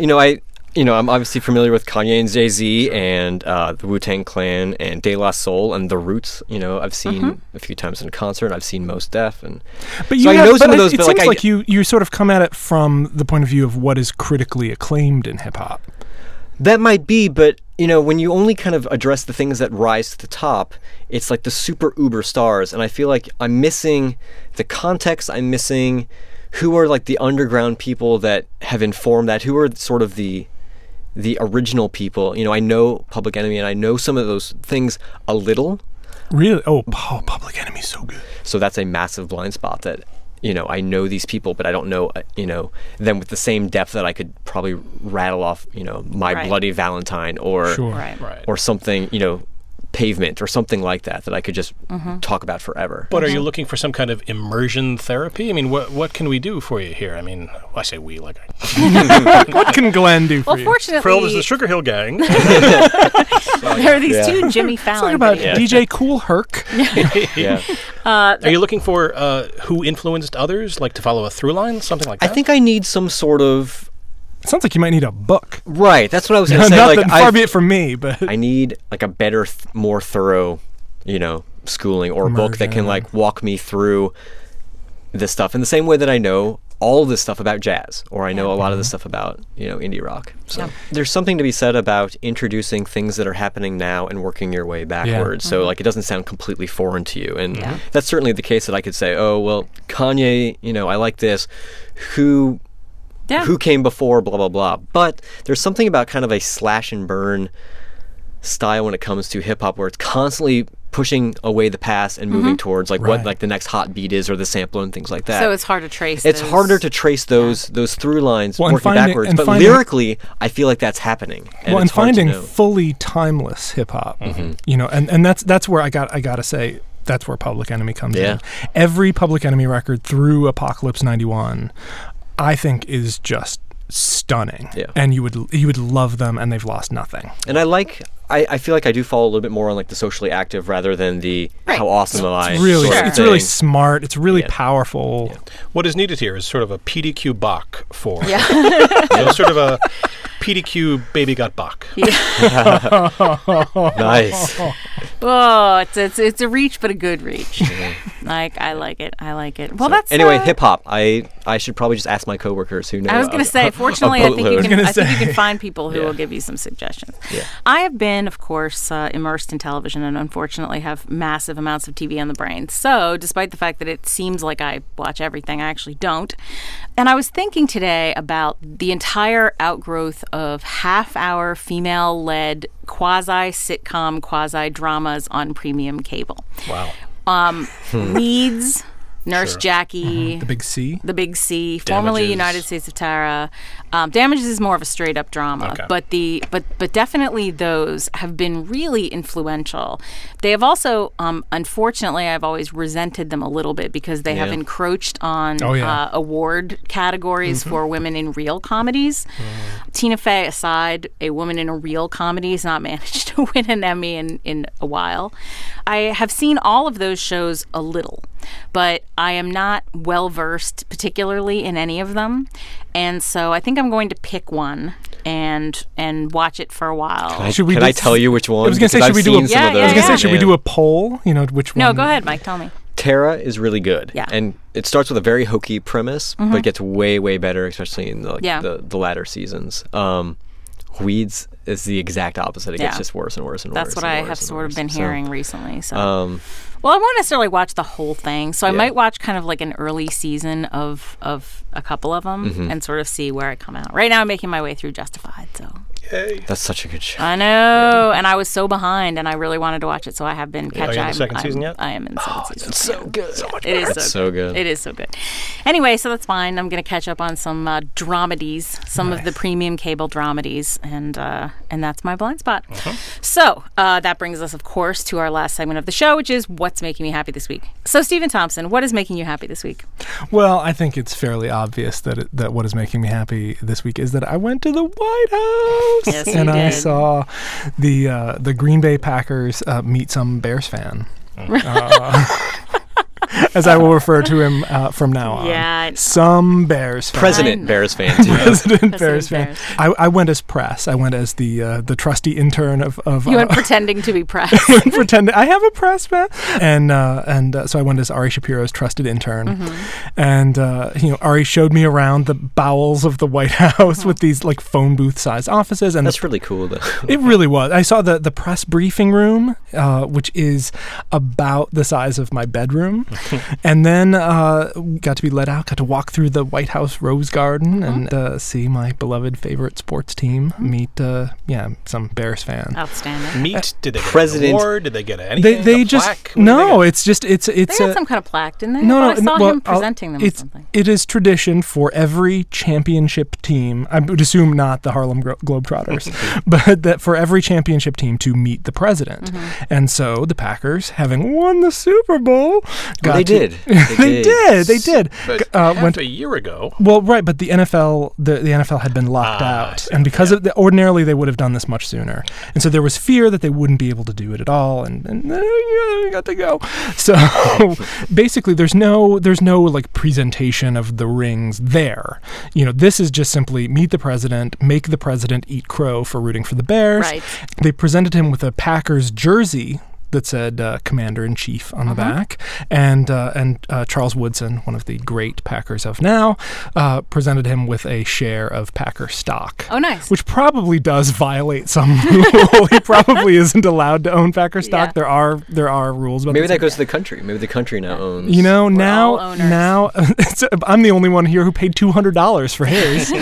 Speaker 3: I'm obviously familiar with Kanye and Jay-Z and the Wu-Tang Clan and De La Soul and The Roots. I've seen a few times in concert. I've seen Mos Def,
Speaker 4: but you know some of those. It seems like you sort of come at it from the point of view of what is critically acclaimed in hip hop.
Speaker 3: That might be, but when you only kind of address the things that rise to the top, it's like the super uber stars, and I feel like I'm missing the context. I'm missing who are like the underground people that have informed that, who are sort of the original people. I know Public Enemy, and I know some of those things a little.
Speaker 4: Really? Oh, Public Enemy's so good.
Speaker 3: So that's a massive blind spot that, I know these people, but I don't know, them with the same depth that I could probably rattle off, My
Speaker 1: Right.
Speaker 3: Bloody Valentine or
Speaker 1: Right.
Speaker 3: or something, Pavement or something like that I could just talk about forever.
Speaker 2: But are you looking for some kind of immersion therapy? I mean, what can we do for you here? I mean, I say we, like
Speaker 4: What can Glenn do for
Speaker 1: Well,
Speaker 4: you?
Speaker 1: fortunately,
Speaker 2: Phil is the Sugar Hill Gang.
Speaker 1: there are these two Jimmy
Speaker 4: Talk
Speaker 1: Fallon
Speaker 4: about
Speaker 1: videos.
Speaker 4: DJ Kool Herc.
Speaker 3: Yeah.
Speaker 2: Are you looking for who influenced others, like to follow a through line, something like
Speaker 3: I
Speaker 2: that?
Speaker 3: think I need some sort of
Speaker 4: It sounds like you might need a book.
Speaker 3: right. That's what I was going to say.
Speaker 4: Not
Speaker 3: Like,
Speaker 4: that far be it from me, but
Speaker 3: I need like a better, more thorough, schooling or a book that can
Speaker 4: Immersion.
Speaker 3: like walk me through this stuff in the same way that I know all this stuff about jazz, or I know a lot of the stuff about, indie rock. So there's something to be said about introducing things that are happening now and working your way backwards. So like it doesn't sound completely foreign to you. And that's certainly the case that I could say, oh, well, Kanye, I like this. Who came before, blah, blah, blah. But there's something about kind of a slash and burn style when it comes to hip hop where it's constantly pushing away the past and moving towards like what like the next hot beat is or the sample and things like that.
Speaker 1: So it's hard to trace.
Speaker 3: It's
Speaker 1: those.
Speaker 3: harder to trace those through lines
Speaker 4: Well, and
Speaker 3: working
Speaker 4: finding-
Speaker 3: backwards.
Speaker 4: and
Speaker 3: But
Speaker 4: finding-
Speaker 3: lyrically, I feel like that's happening. And
Speaker 4: and
Speaker 3: it's hard to
Speaker 4: finding
Speaker 3: know.
Speaker 4: fully timeless hip hop, and that's where I gotta say that's where Public Enemy comes
Speaker 3: Yeah.
Speaker 4: in. Every Public Enemy record through Apocalypse 91, I think is just stunning.
Speaker 3: Yeah.
Speaker 4: And you would love them, and they've lost nothing.
Speaker 3: And I feel like I do fall a little bit more on like the socially active rather than the how awesome am I
Speaker 4: Really,
Speaker 3: sort of
Speaker 4: it's really
Speaker 3: thing.
Speaker 4: smart. It's really
Speaker 3: Yeah.
Speaker 4: powerful.
Speaker 3: Yeah.
Speaker 2: What is needed here is sort of a PDQ Bach for
Speaker 1: Yeah.
Speaker 2: sort of a PDQ Baby Got Bach.
Speaker 3: Nice.
Speaker 1: Oh, it's a reach, but a good reach. I like it. Well,
Speaker 3: So,
Speaker 1: that's
Speaker 3: anyway, hip hop. I should probably just ask my coworkers who know.
Speaker 1: I was going to say, fortunately, I think you
Speaker 3: boatload.
Speaker 1: can. I think you can find people who
Speaker 3: Yeah.
Speaker 1: will give you some suggestions.
Speaker 3: Yeah.
Speaker 1: I have been, of course, immersed in television, and unfortunately, have massive amounts of TV on the brain. So, despite the fact that it seems like I watch everything, I actually don't. And I was thinking today about the entire outgrowth of half-hour female-led quasi-sitcom, quasi-dramas on premium cable.
Speaker 2: Wow.
Speaker 1: Weeds, Nurse
Speaker 2: Sure.
Speaker 1: Jackie,
Speaker 4: The Big C.
Speaker 1: The Big C, formerly
Speaker 2: Damages.
Speaker 1: United States of Tara. Damages is more of a straight up drama,
Speaker 2: Okay.
Speaker 1: but definitely those have been really influential. They have also, unfortunately, I've always resented them a little bit because they have
Speaker 3: Yeah.
Speaker 1: encroached on
Speaker 4: Oh, yeah.
Speaker 1: award categories for women in real comedies. Tina Fey aside, a woman in a real comedy has not managed to win an Emmy in a while. I have seen all of those shows a little, but I am not well versed particularly in any of them. And so I think I'm going to pick one and watch it for a while.
Speaker 4: Should we
Speaker 3: Can
Speaker 4: do-
Speaker 3: I tell you which one?
Speaker 4: I was gonna say,
Speaker 3: Because
Speaker 4: should we
Speaker 3: I've
Speaker 4: do a-
Speaker 3: seen some
Speaker 1: Yeah,
Speaker 3: of those.
Speaker 1: yeah,
Speaker 4: I was gonna say,
Speaker 1: yeah.
Speaker 4: should we do a poll? Which one?
Speaker 1: No, go ahead, Mike. Tell me.
Speaker 3: Tara is really good.
Speaker 1: Yeah.
Speaker 3: And it starts with a very hokey premise, but gets way, way better, especially in
Speaker 1: Yeah.
Speaker 3: the latter seasons. Weeds is the exact opposite. It gets
Speaker 1: Yeah.
Speaker 3: just worse and worse and
Speaker 1: That's
Speaker 3: worse.
Speaker 1: what
Speaker 3: and
Speaker 1: I
Speaker 3: worse
Speaker 1: have
Speaker 3: and
Speaker 1: sort of
Speaker 3: worse.
Speaker 1: been
Speaker 3: So,
Speaker 1: hearing recently. So,
Speaker 3: Um,
Speaker 1: well, I won't necessarily watch the whole thing. So I
Speaker 3: Yeah.
Speaker 1: might watch kind of like an early season of a couple of them and sort of see where I come out. Right now, I'm making my way through Justified. So
Speaker 2: Yay.
Speaker 3: that's such a good show.
Speaker 1: I know, and I was so behind, and I really wanted to watch it, so I have been
Speaker 2: Are
Speaker 1: catching.
Speaker 2: you in the second season yet?
Speaker 1: I am in the second season.
Speaker 3: So good. So much
Speaker 1: It is
Speaker 3: It's
Speaker 1: so
Speaker 3: so good.
Speaker 1: It is so good. Anyway, so that's fine. I'm going to catch up on some dramedies, some of the premium cable dramedies, and that's my blind spot. So that brings us, of course, to our last segment of the show, which is what's making me happy this week. So, Stephen Thompson, what is making you happy this week?
Speaker 4: Well, I think it's fairly obvious that what is making me happy this week is that I went to the White House
Speaker 1: Yes, you
Speaker 4: and I
Speaker 1: did.
Speaker 4: saw the Green Bay Packers meet some Bears fan. As I will refer to him from now on.
Speaker 1: Yeah.
Speaker 4: Some Bears fan.
Speaker 3: President Bears fan too.
Speaker 4: President Bears fan.
Speaker 1: Bears.
Speaker 4: I went as press. I went as the trusty intern of
Speaker 1: You went pretending to be pressed.
Speaker 4: pretending I have a press man, and so I went as Ari Shapiro's trusted intern, and Ari showed me around the bowels of the White House with these like phone booth sized offices, and
Speaker 3: That's really cool though.
Speaker 4: it really was. I saw the press briefing room, which is about the size of my bedroom, and then got to be let out, got to walk through the White House Rose Garden and see my beloved favorite sports team meet some Bears fan.
Speaker 1: Outstanding.
Speaker 2: Meet? Did they get
Speaker 3: President-
Speaker 2: an award? Did they get anything?
Speaker 4: They
Speaker 2: a
Speaker 4: just
Speaker 2: plaque? What did
Speaker 4: no.
Speaker 2: they get?
Speaker 4: It's just it's
Speaker 1: They had some kind of plaque, didn't they?
Speaker 4: no,
Speaker 1: I saw
Speaker 4: well,
Speaker 1: him presenting them with
Speaker 4: it's,
Speaker 1: something.
Speaker 4: It is tradition for every championship team, I would assume not the Harlem Globetrotters, but that for every championship team to meet the president. And so the Packers, having won the Super Bowl, got
Speaker 3: They
Speaker 4: to-
Speaker 3: did.
Speaker 4: They did.
Speaker 2: But
Speaker 4: went
Speaker 2: half a year ago.
Speaker 4: well, right, but the NFL, the NFL had been locked
Speaker 2: I
Speaker 4: out,
Speaker 2: see.
Speaker 4: and because of ordinarily they would have done this much sooner, and so there was fear that they wouldn't be able to do it at all, and we got to go. So basically, there's no like presentation of the rings there. This is just simply meet the president, make the president eat crow for rooting for the Bears.
Speaker 1: Right.
Speaker 4: They presented him with a Packers jersey that said Commander-in-Chief on the back, and Charles Woodson, one of the great Packers of now, presented him with a share of Packer stock.
Speaker 1: Oh, nice.
Speaker 4: Which probably does violate some rule. He probably isn't allowed to own Packer stock.
Speaker 1: Yeah.
Speaker 4: There are rules about
Speaker 3: Maybe
Speaker 4: this.
Speaker 3: that goes to the country. Maybe the country now owns.
Speaker 1: all owners.
Speaker 4: now I'm the only one here who paid $200 for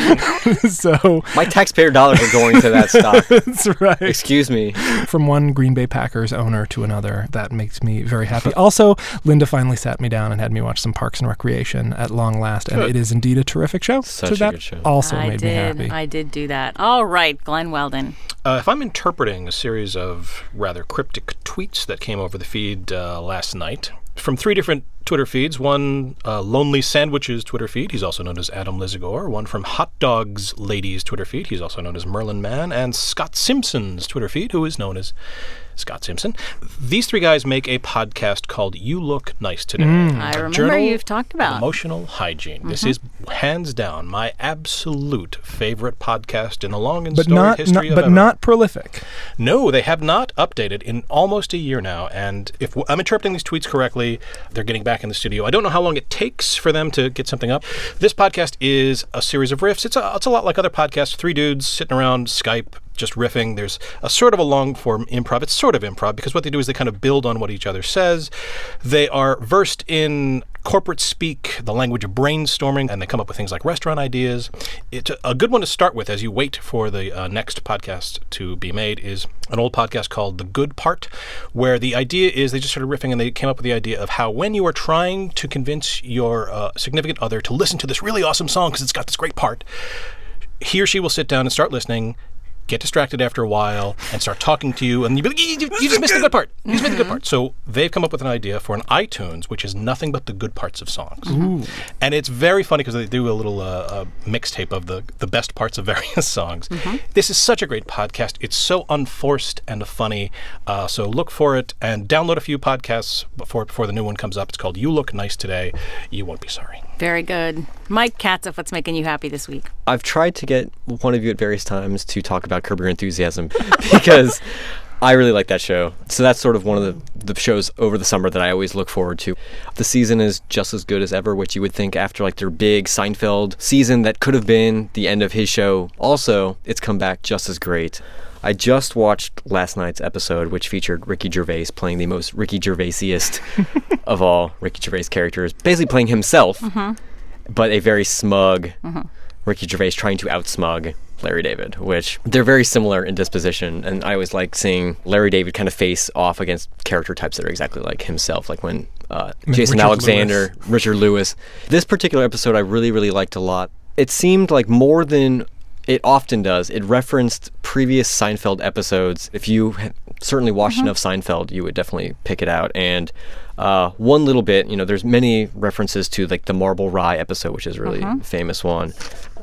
Speaker 4: his. So
Speaker 3: My taxpayer dollars are going to that stock.
Speaker 4: that's right.
Speaker 3: Excuse me.
Speaker 4: From one Green Bay Packers owner to another. That makes me very happy. Also, Linda finally sat me down and had me watch some Parks and Recreation at long last, and
Speaker 2: Good.
Speaker 4: it is indeed a terrific show.
Speaker 3: Such
Speaker 4: so
Speaker 3: a
Speaker 4: that
Speaker 3: good show.
Speaker 4: also
Speaker 1: I
Speaker 4: made me happy.
Speaker 1: I did do that. All right, Glenn Weldon.
Speaker 2: If I'm interpreting a series of rather cryptic tweets that came over the feed last night from three different Twitter feeds, one Lonely Sandwiches Twitter feed, he's also known as Adam Lizagore, one from Hot Dogs Ladies Twitter feed, he's also known as Merlin Man, and Scott Simpson's Twitter feed, who is known as Scott Simpson. These three guys make a podcast called You Look Nice Today.
Speaker 1: I
Speaker 2: A
Speaker 1: remember
Speaker 2: journal
Speaker 1: you've talked
Speaker 2: of
Speaker 1: about.
Speaker 2: emotional hygiene. This is hands down my absolute favorite podcast in the long and
Speaker 4: But
Speaker 2: storied history of ever.
Speaker 4: not prolific.
Speaker 2: No, they have not updated in almost a year now. And if I'm interpreting these tweets correctly, they're getting back back in the studio. I don't know how long it takes for them to get something up. This podcast is a series of riffs. It's a lot like other podcasts. 3 dudes sitting around Skype, just riffing. There's a sort of a long-form improv. It's sort of improv because what they do is they kind of build on what each other says. They are versed in corporate speak, the language of brainstorming, and they come up with things like restaurant ideas. It's a good one to start with as you wait for the next podcast to be made is an old podcast called The Good Part, where the idea is they just started riffing and they came up with the idea of how when you are trying to convince your significant other to listen to this really awesome song because it's got this great part, he or she will sit down and start listening, get distracted after a while, and start talking to you, and you'll be like, you just missed the good part. You just missed the good part. So they've come up with an idea for an iTunes, which is nothing but the good parts of songs. Ooh. And it's very funny because they do a little mixtape of the best parts of various songs. Mm-hmm. This is such a great podcast. It's so unforced and funny. So look for it and download a few podcasts before the new one comes up. It's called You Look Nice Today. You won't be sorry.
Speaker 1: Very good. Mike Katzoff, what's making you happy this week?
Speaker 3: I've tried to get one of you at various times to talk about Curb Your Enthusiasm because I really like that show. So that's sort of one of the shows over the summer that I always look forward to. The season is just as good as ever, which you would think after like their big Seinfeld season that could have been the end of his show. Also, it's come back just as great. I just watched last night's episode, which featured Ricky Gervais playing the most Ricky Gervaisiest of all Ricky Gervais characters, basically playing himself, but a very smug Ricky Gervais trying to outsmug Larry David, which they're very similar in disposition, and I always like seeing Larry David kind of face off against character types that are exactly like himself, like when Jason Alexander, Richard Lewis. This particular episode I really, really liked a lot. It seemed like more than it often does. It referenced previous Seinfeld episodes. If you certainly watched enough Seinfeld, you would definitely pick it out. And one little bit, there's many references to like the Marble Rye episode, which is a really famous one.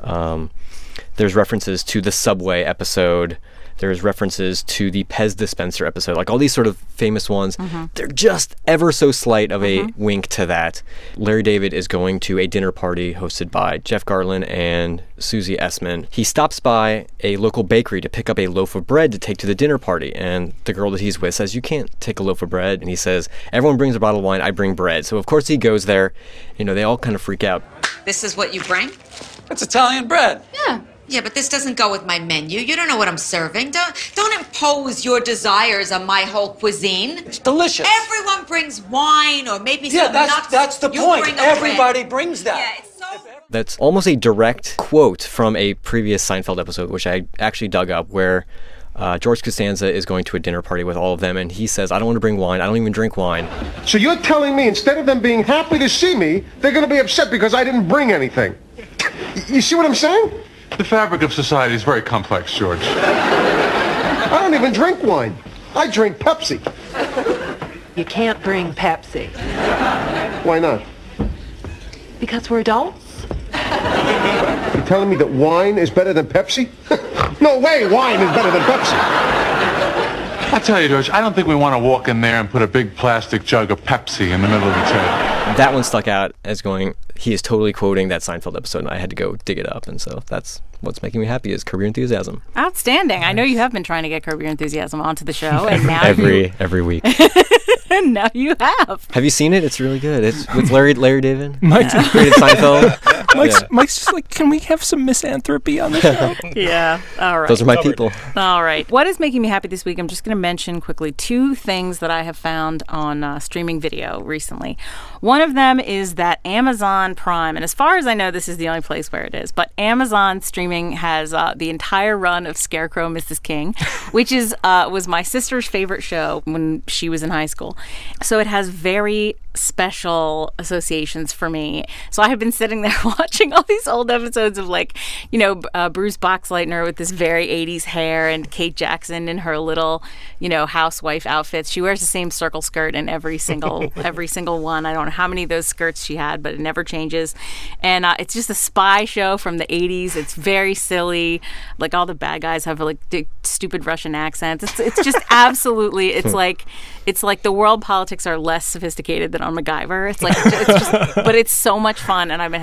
Speaker 3: There's references to the Subway episode. There's references to the Pez dispenser episode, like all these sort of famous ones. They're just ever so slight of a wink to that. Larry David is going to a dinner party hosted by Jeff Garlin and Susie Essman. He stops by a local bakery to pick up a loaf of bread to take to the dinner party, and the girl that he's with says, "You can't take a loaf of bread." And he says, "Everyone brings a bottle of wine, I bring bread." So of course he goes there. They all kind of freak out.
Speaker 5: This is what you bring?
Speaker 6: That's Italian bread.
Speaker 5: Yeah, but this doesn't go with my menu. You don't know what I'm serving. Don't impose your desires on my whole cuisine.
Speaker 6: It's delicious.
Speaker 5: Everyone brings wine or maybe some nuts.
Speaker 6: That's the
Speaker 5: You
Speaker 6: point.
Speaker 5: bring a
Speaker 6: Everybody
Speaker 5: bread.
Speaker 6: brings that.
Speaker 5: Yeah, it's so...
Speaker 3: That's almost a direct quote from a previous Seinfeld episode, which I actually dug up, where George Costanza is going to a dinner party with all of them, and he says, "I don't want to bring wine. I don't even drink wine."
Speaker 7: So you're telling me instead of them being happy to see me, they're going to be upset because I didn't bring anything? You see what I'm saying?
Speaker 8: The fabric of society is very complex, George.
Speaker 7: I don't even drink wine. I drink Pepsi.
Speaker 9: You can't bring Pepsi.
Speaker 7: Why not?
Speaker 9: Because we're adults?
Speaker 7: You're telling me that wine is better than Pepsi? No way wine is better than Pepsi.
Speaker 8: I tell you, George, I don't think we want to walk in there and put a big plastic jug of Pepsi in the middle of the table.
Speaker 3: That one stuck out as going, he is totally quoting that Seinfeld episode, and I had to go dig it up, and so that's what's making me happy is Curb Your Enthusiasm.
Speaker 1: Outstanding. I know you have been trying to get Curb Your Enthusiasm onto the show, and now
Speaker 3: every week.
Speaker 1: And now you have.
Speaker 3: Have you seen it? It's really good. It's with Larry David.
Speaker 4: Mike's,
Speaker 3: Created Seinfeld.
Speaker 4: Mike's just like, can we have some misanthropy on the show?
Speaker 1: Yeah. All right.
Speaker 3: Those are my people.
Speaker 1: All right. What is making me happy this week? I'm just going to mention quickly 2 things that I have found on streaming video recently. One of them is that Amazon Prime, and as far as I know, this is the only place where it is, but Amazon streaming has the entire run of Scarecrow Mrs. King, which was my sister's favorite show when she was in high school. So it has very special associations for me. So I have been sitting there watching all these old episodes of Bruce Boxleitner with this very 80s hair and Kate Jackson in her little, housewife outfits. She wears the same circle skirt in every single one. I don't know how many of those skirts she had, but it never changes. And it's just a spy show from the 80s. It's very silly. Like all the bad guys have stupid Russian accents. It's just absolutely, it's like the world politics are less sophisticated than on MacGyver. But it's so much fun, and I've been having a great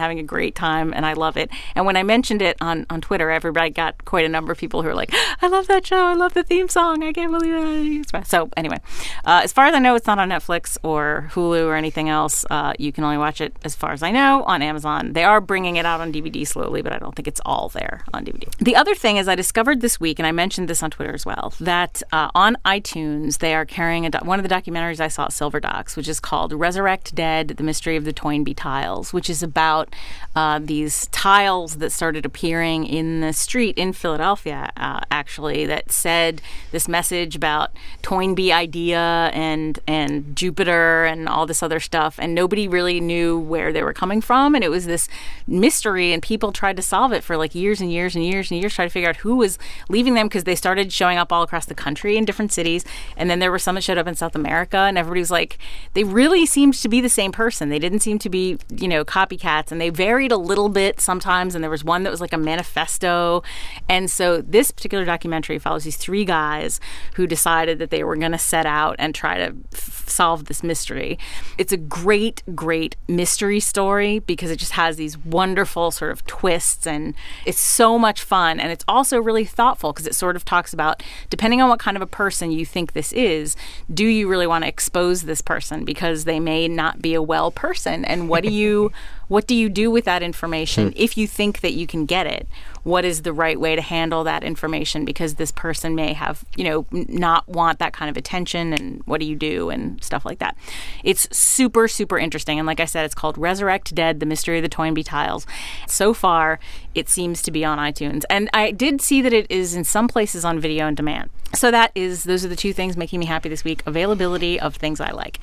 Speaker 1: great time, and I love it. And when I mentioned it on Twitter, everybody got quite a number of people who were like, I love that show. I love the theme song. I can't believe it. So anyway, as far as I know, it's not on Netflix or Hulu or anything else. You can only watch it, as far as I know, on Amazon. They are bringing it out on DVD slowly, but I don't think it's all there on DVD. The other thing is I discovered this week, and I mentioned this on Twitter as well, that on iTunes, they are carrying one of the documentaries I saw at Silver Docs, which is called Resurrect Dead, The Mystery of the Toynbee Tiles, which is about these tiles that started appearing in the street in Philadelphia, actually, that said this message about Toynbee idea and Jupiter and all this other stuff, and nobody really knew where they were coming from, and it was this mystery, and people tried to solve it for like years and years and years and years, trying to figure out who was leaving them, because they started showing up all across the country in different cities, and then there were some that showed up in South America, and everybody was like, they really seemed to be the same person. They didn't seem to be, copycats, and they varied a little bit sometimes, and there was one that was like a manifesto. And so this particular documentary follows these three guys who decided that they were going to set out and try to solve this mystery. It's a great, great mystery story because it just has these wonderful sort of twists, and it's so much fun, and it's also really thoughtful because it sort of talks about, depending on what kind of a person you think this is, do you really want to expose this person because they may not be a well person, and what do you do with that information if you think that you can get it? What is the right way to handle that information, because this person may have, not want that kind of attention, and what do you do and stuff like that. It's super, super interesting. And like I said, it's called Resurrect Dead, The Mystery of the Toynbee Tiles. So far, it seems to be on iTunes. And I did see that it is in some places on video on demand. So those are the two things making me happy this week: availability of things I like.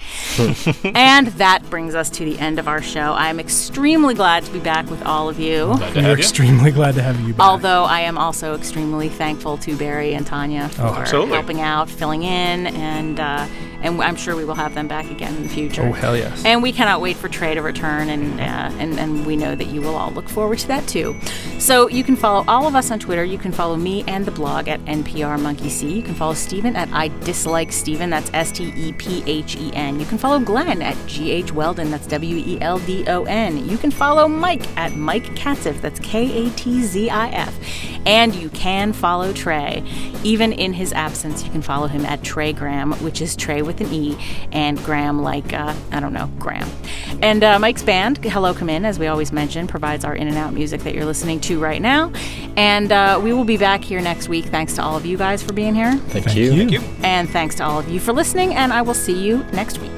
Speaker 1: And that brings us to the end of our show. I'm extremely glad to be back with all of you.
Speaker 4: We're extremely glad to have you back.
Speaker 1: Although I am also extremely thankful to Barry and Tanya for helping out, filling in, and I'm sure we will have them back again in the future.
Speaker 4: Oh, hell yes.
Speaker 1: And we cannot wait for Trey to return, and we know that you will all look forward to that too. So you can follow all of us on Twitter. You can follow me and the blog at NPRMonkeyC. You can follow Stephen at I Dislike Stephen. That's STEPHEN. You can follow Glenn at GH Weldon. That's WELDON. You can follow Mike at Mike Katzif. That's KATZIF. And you can follow Trey. Even in his absence, you can follow him at Trey Graham, which is Trey with an E, and Graham like, Graham. And Mike's band, Hello Come In, as we always mention, provides our in and out music that you're listening to right now. And we will be back here next week. Thanks to all of you guys for being here.
Speaker 3: Thank you.
Speaker 1: And thanks to all of you for listening, and I will see you next week.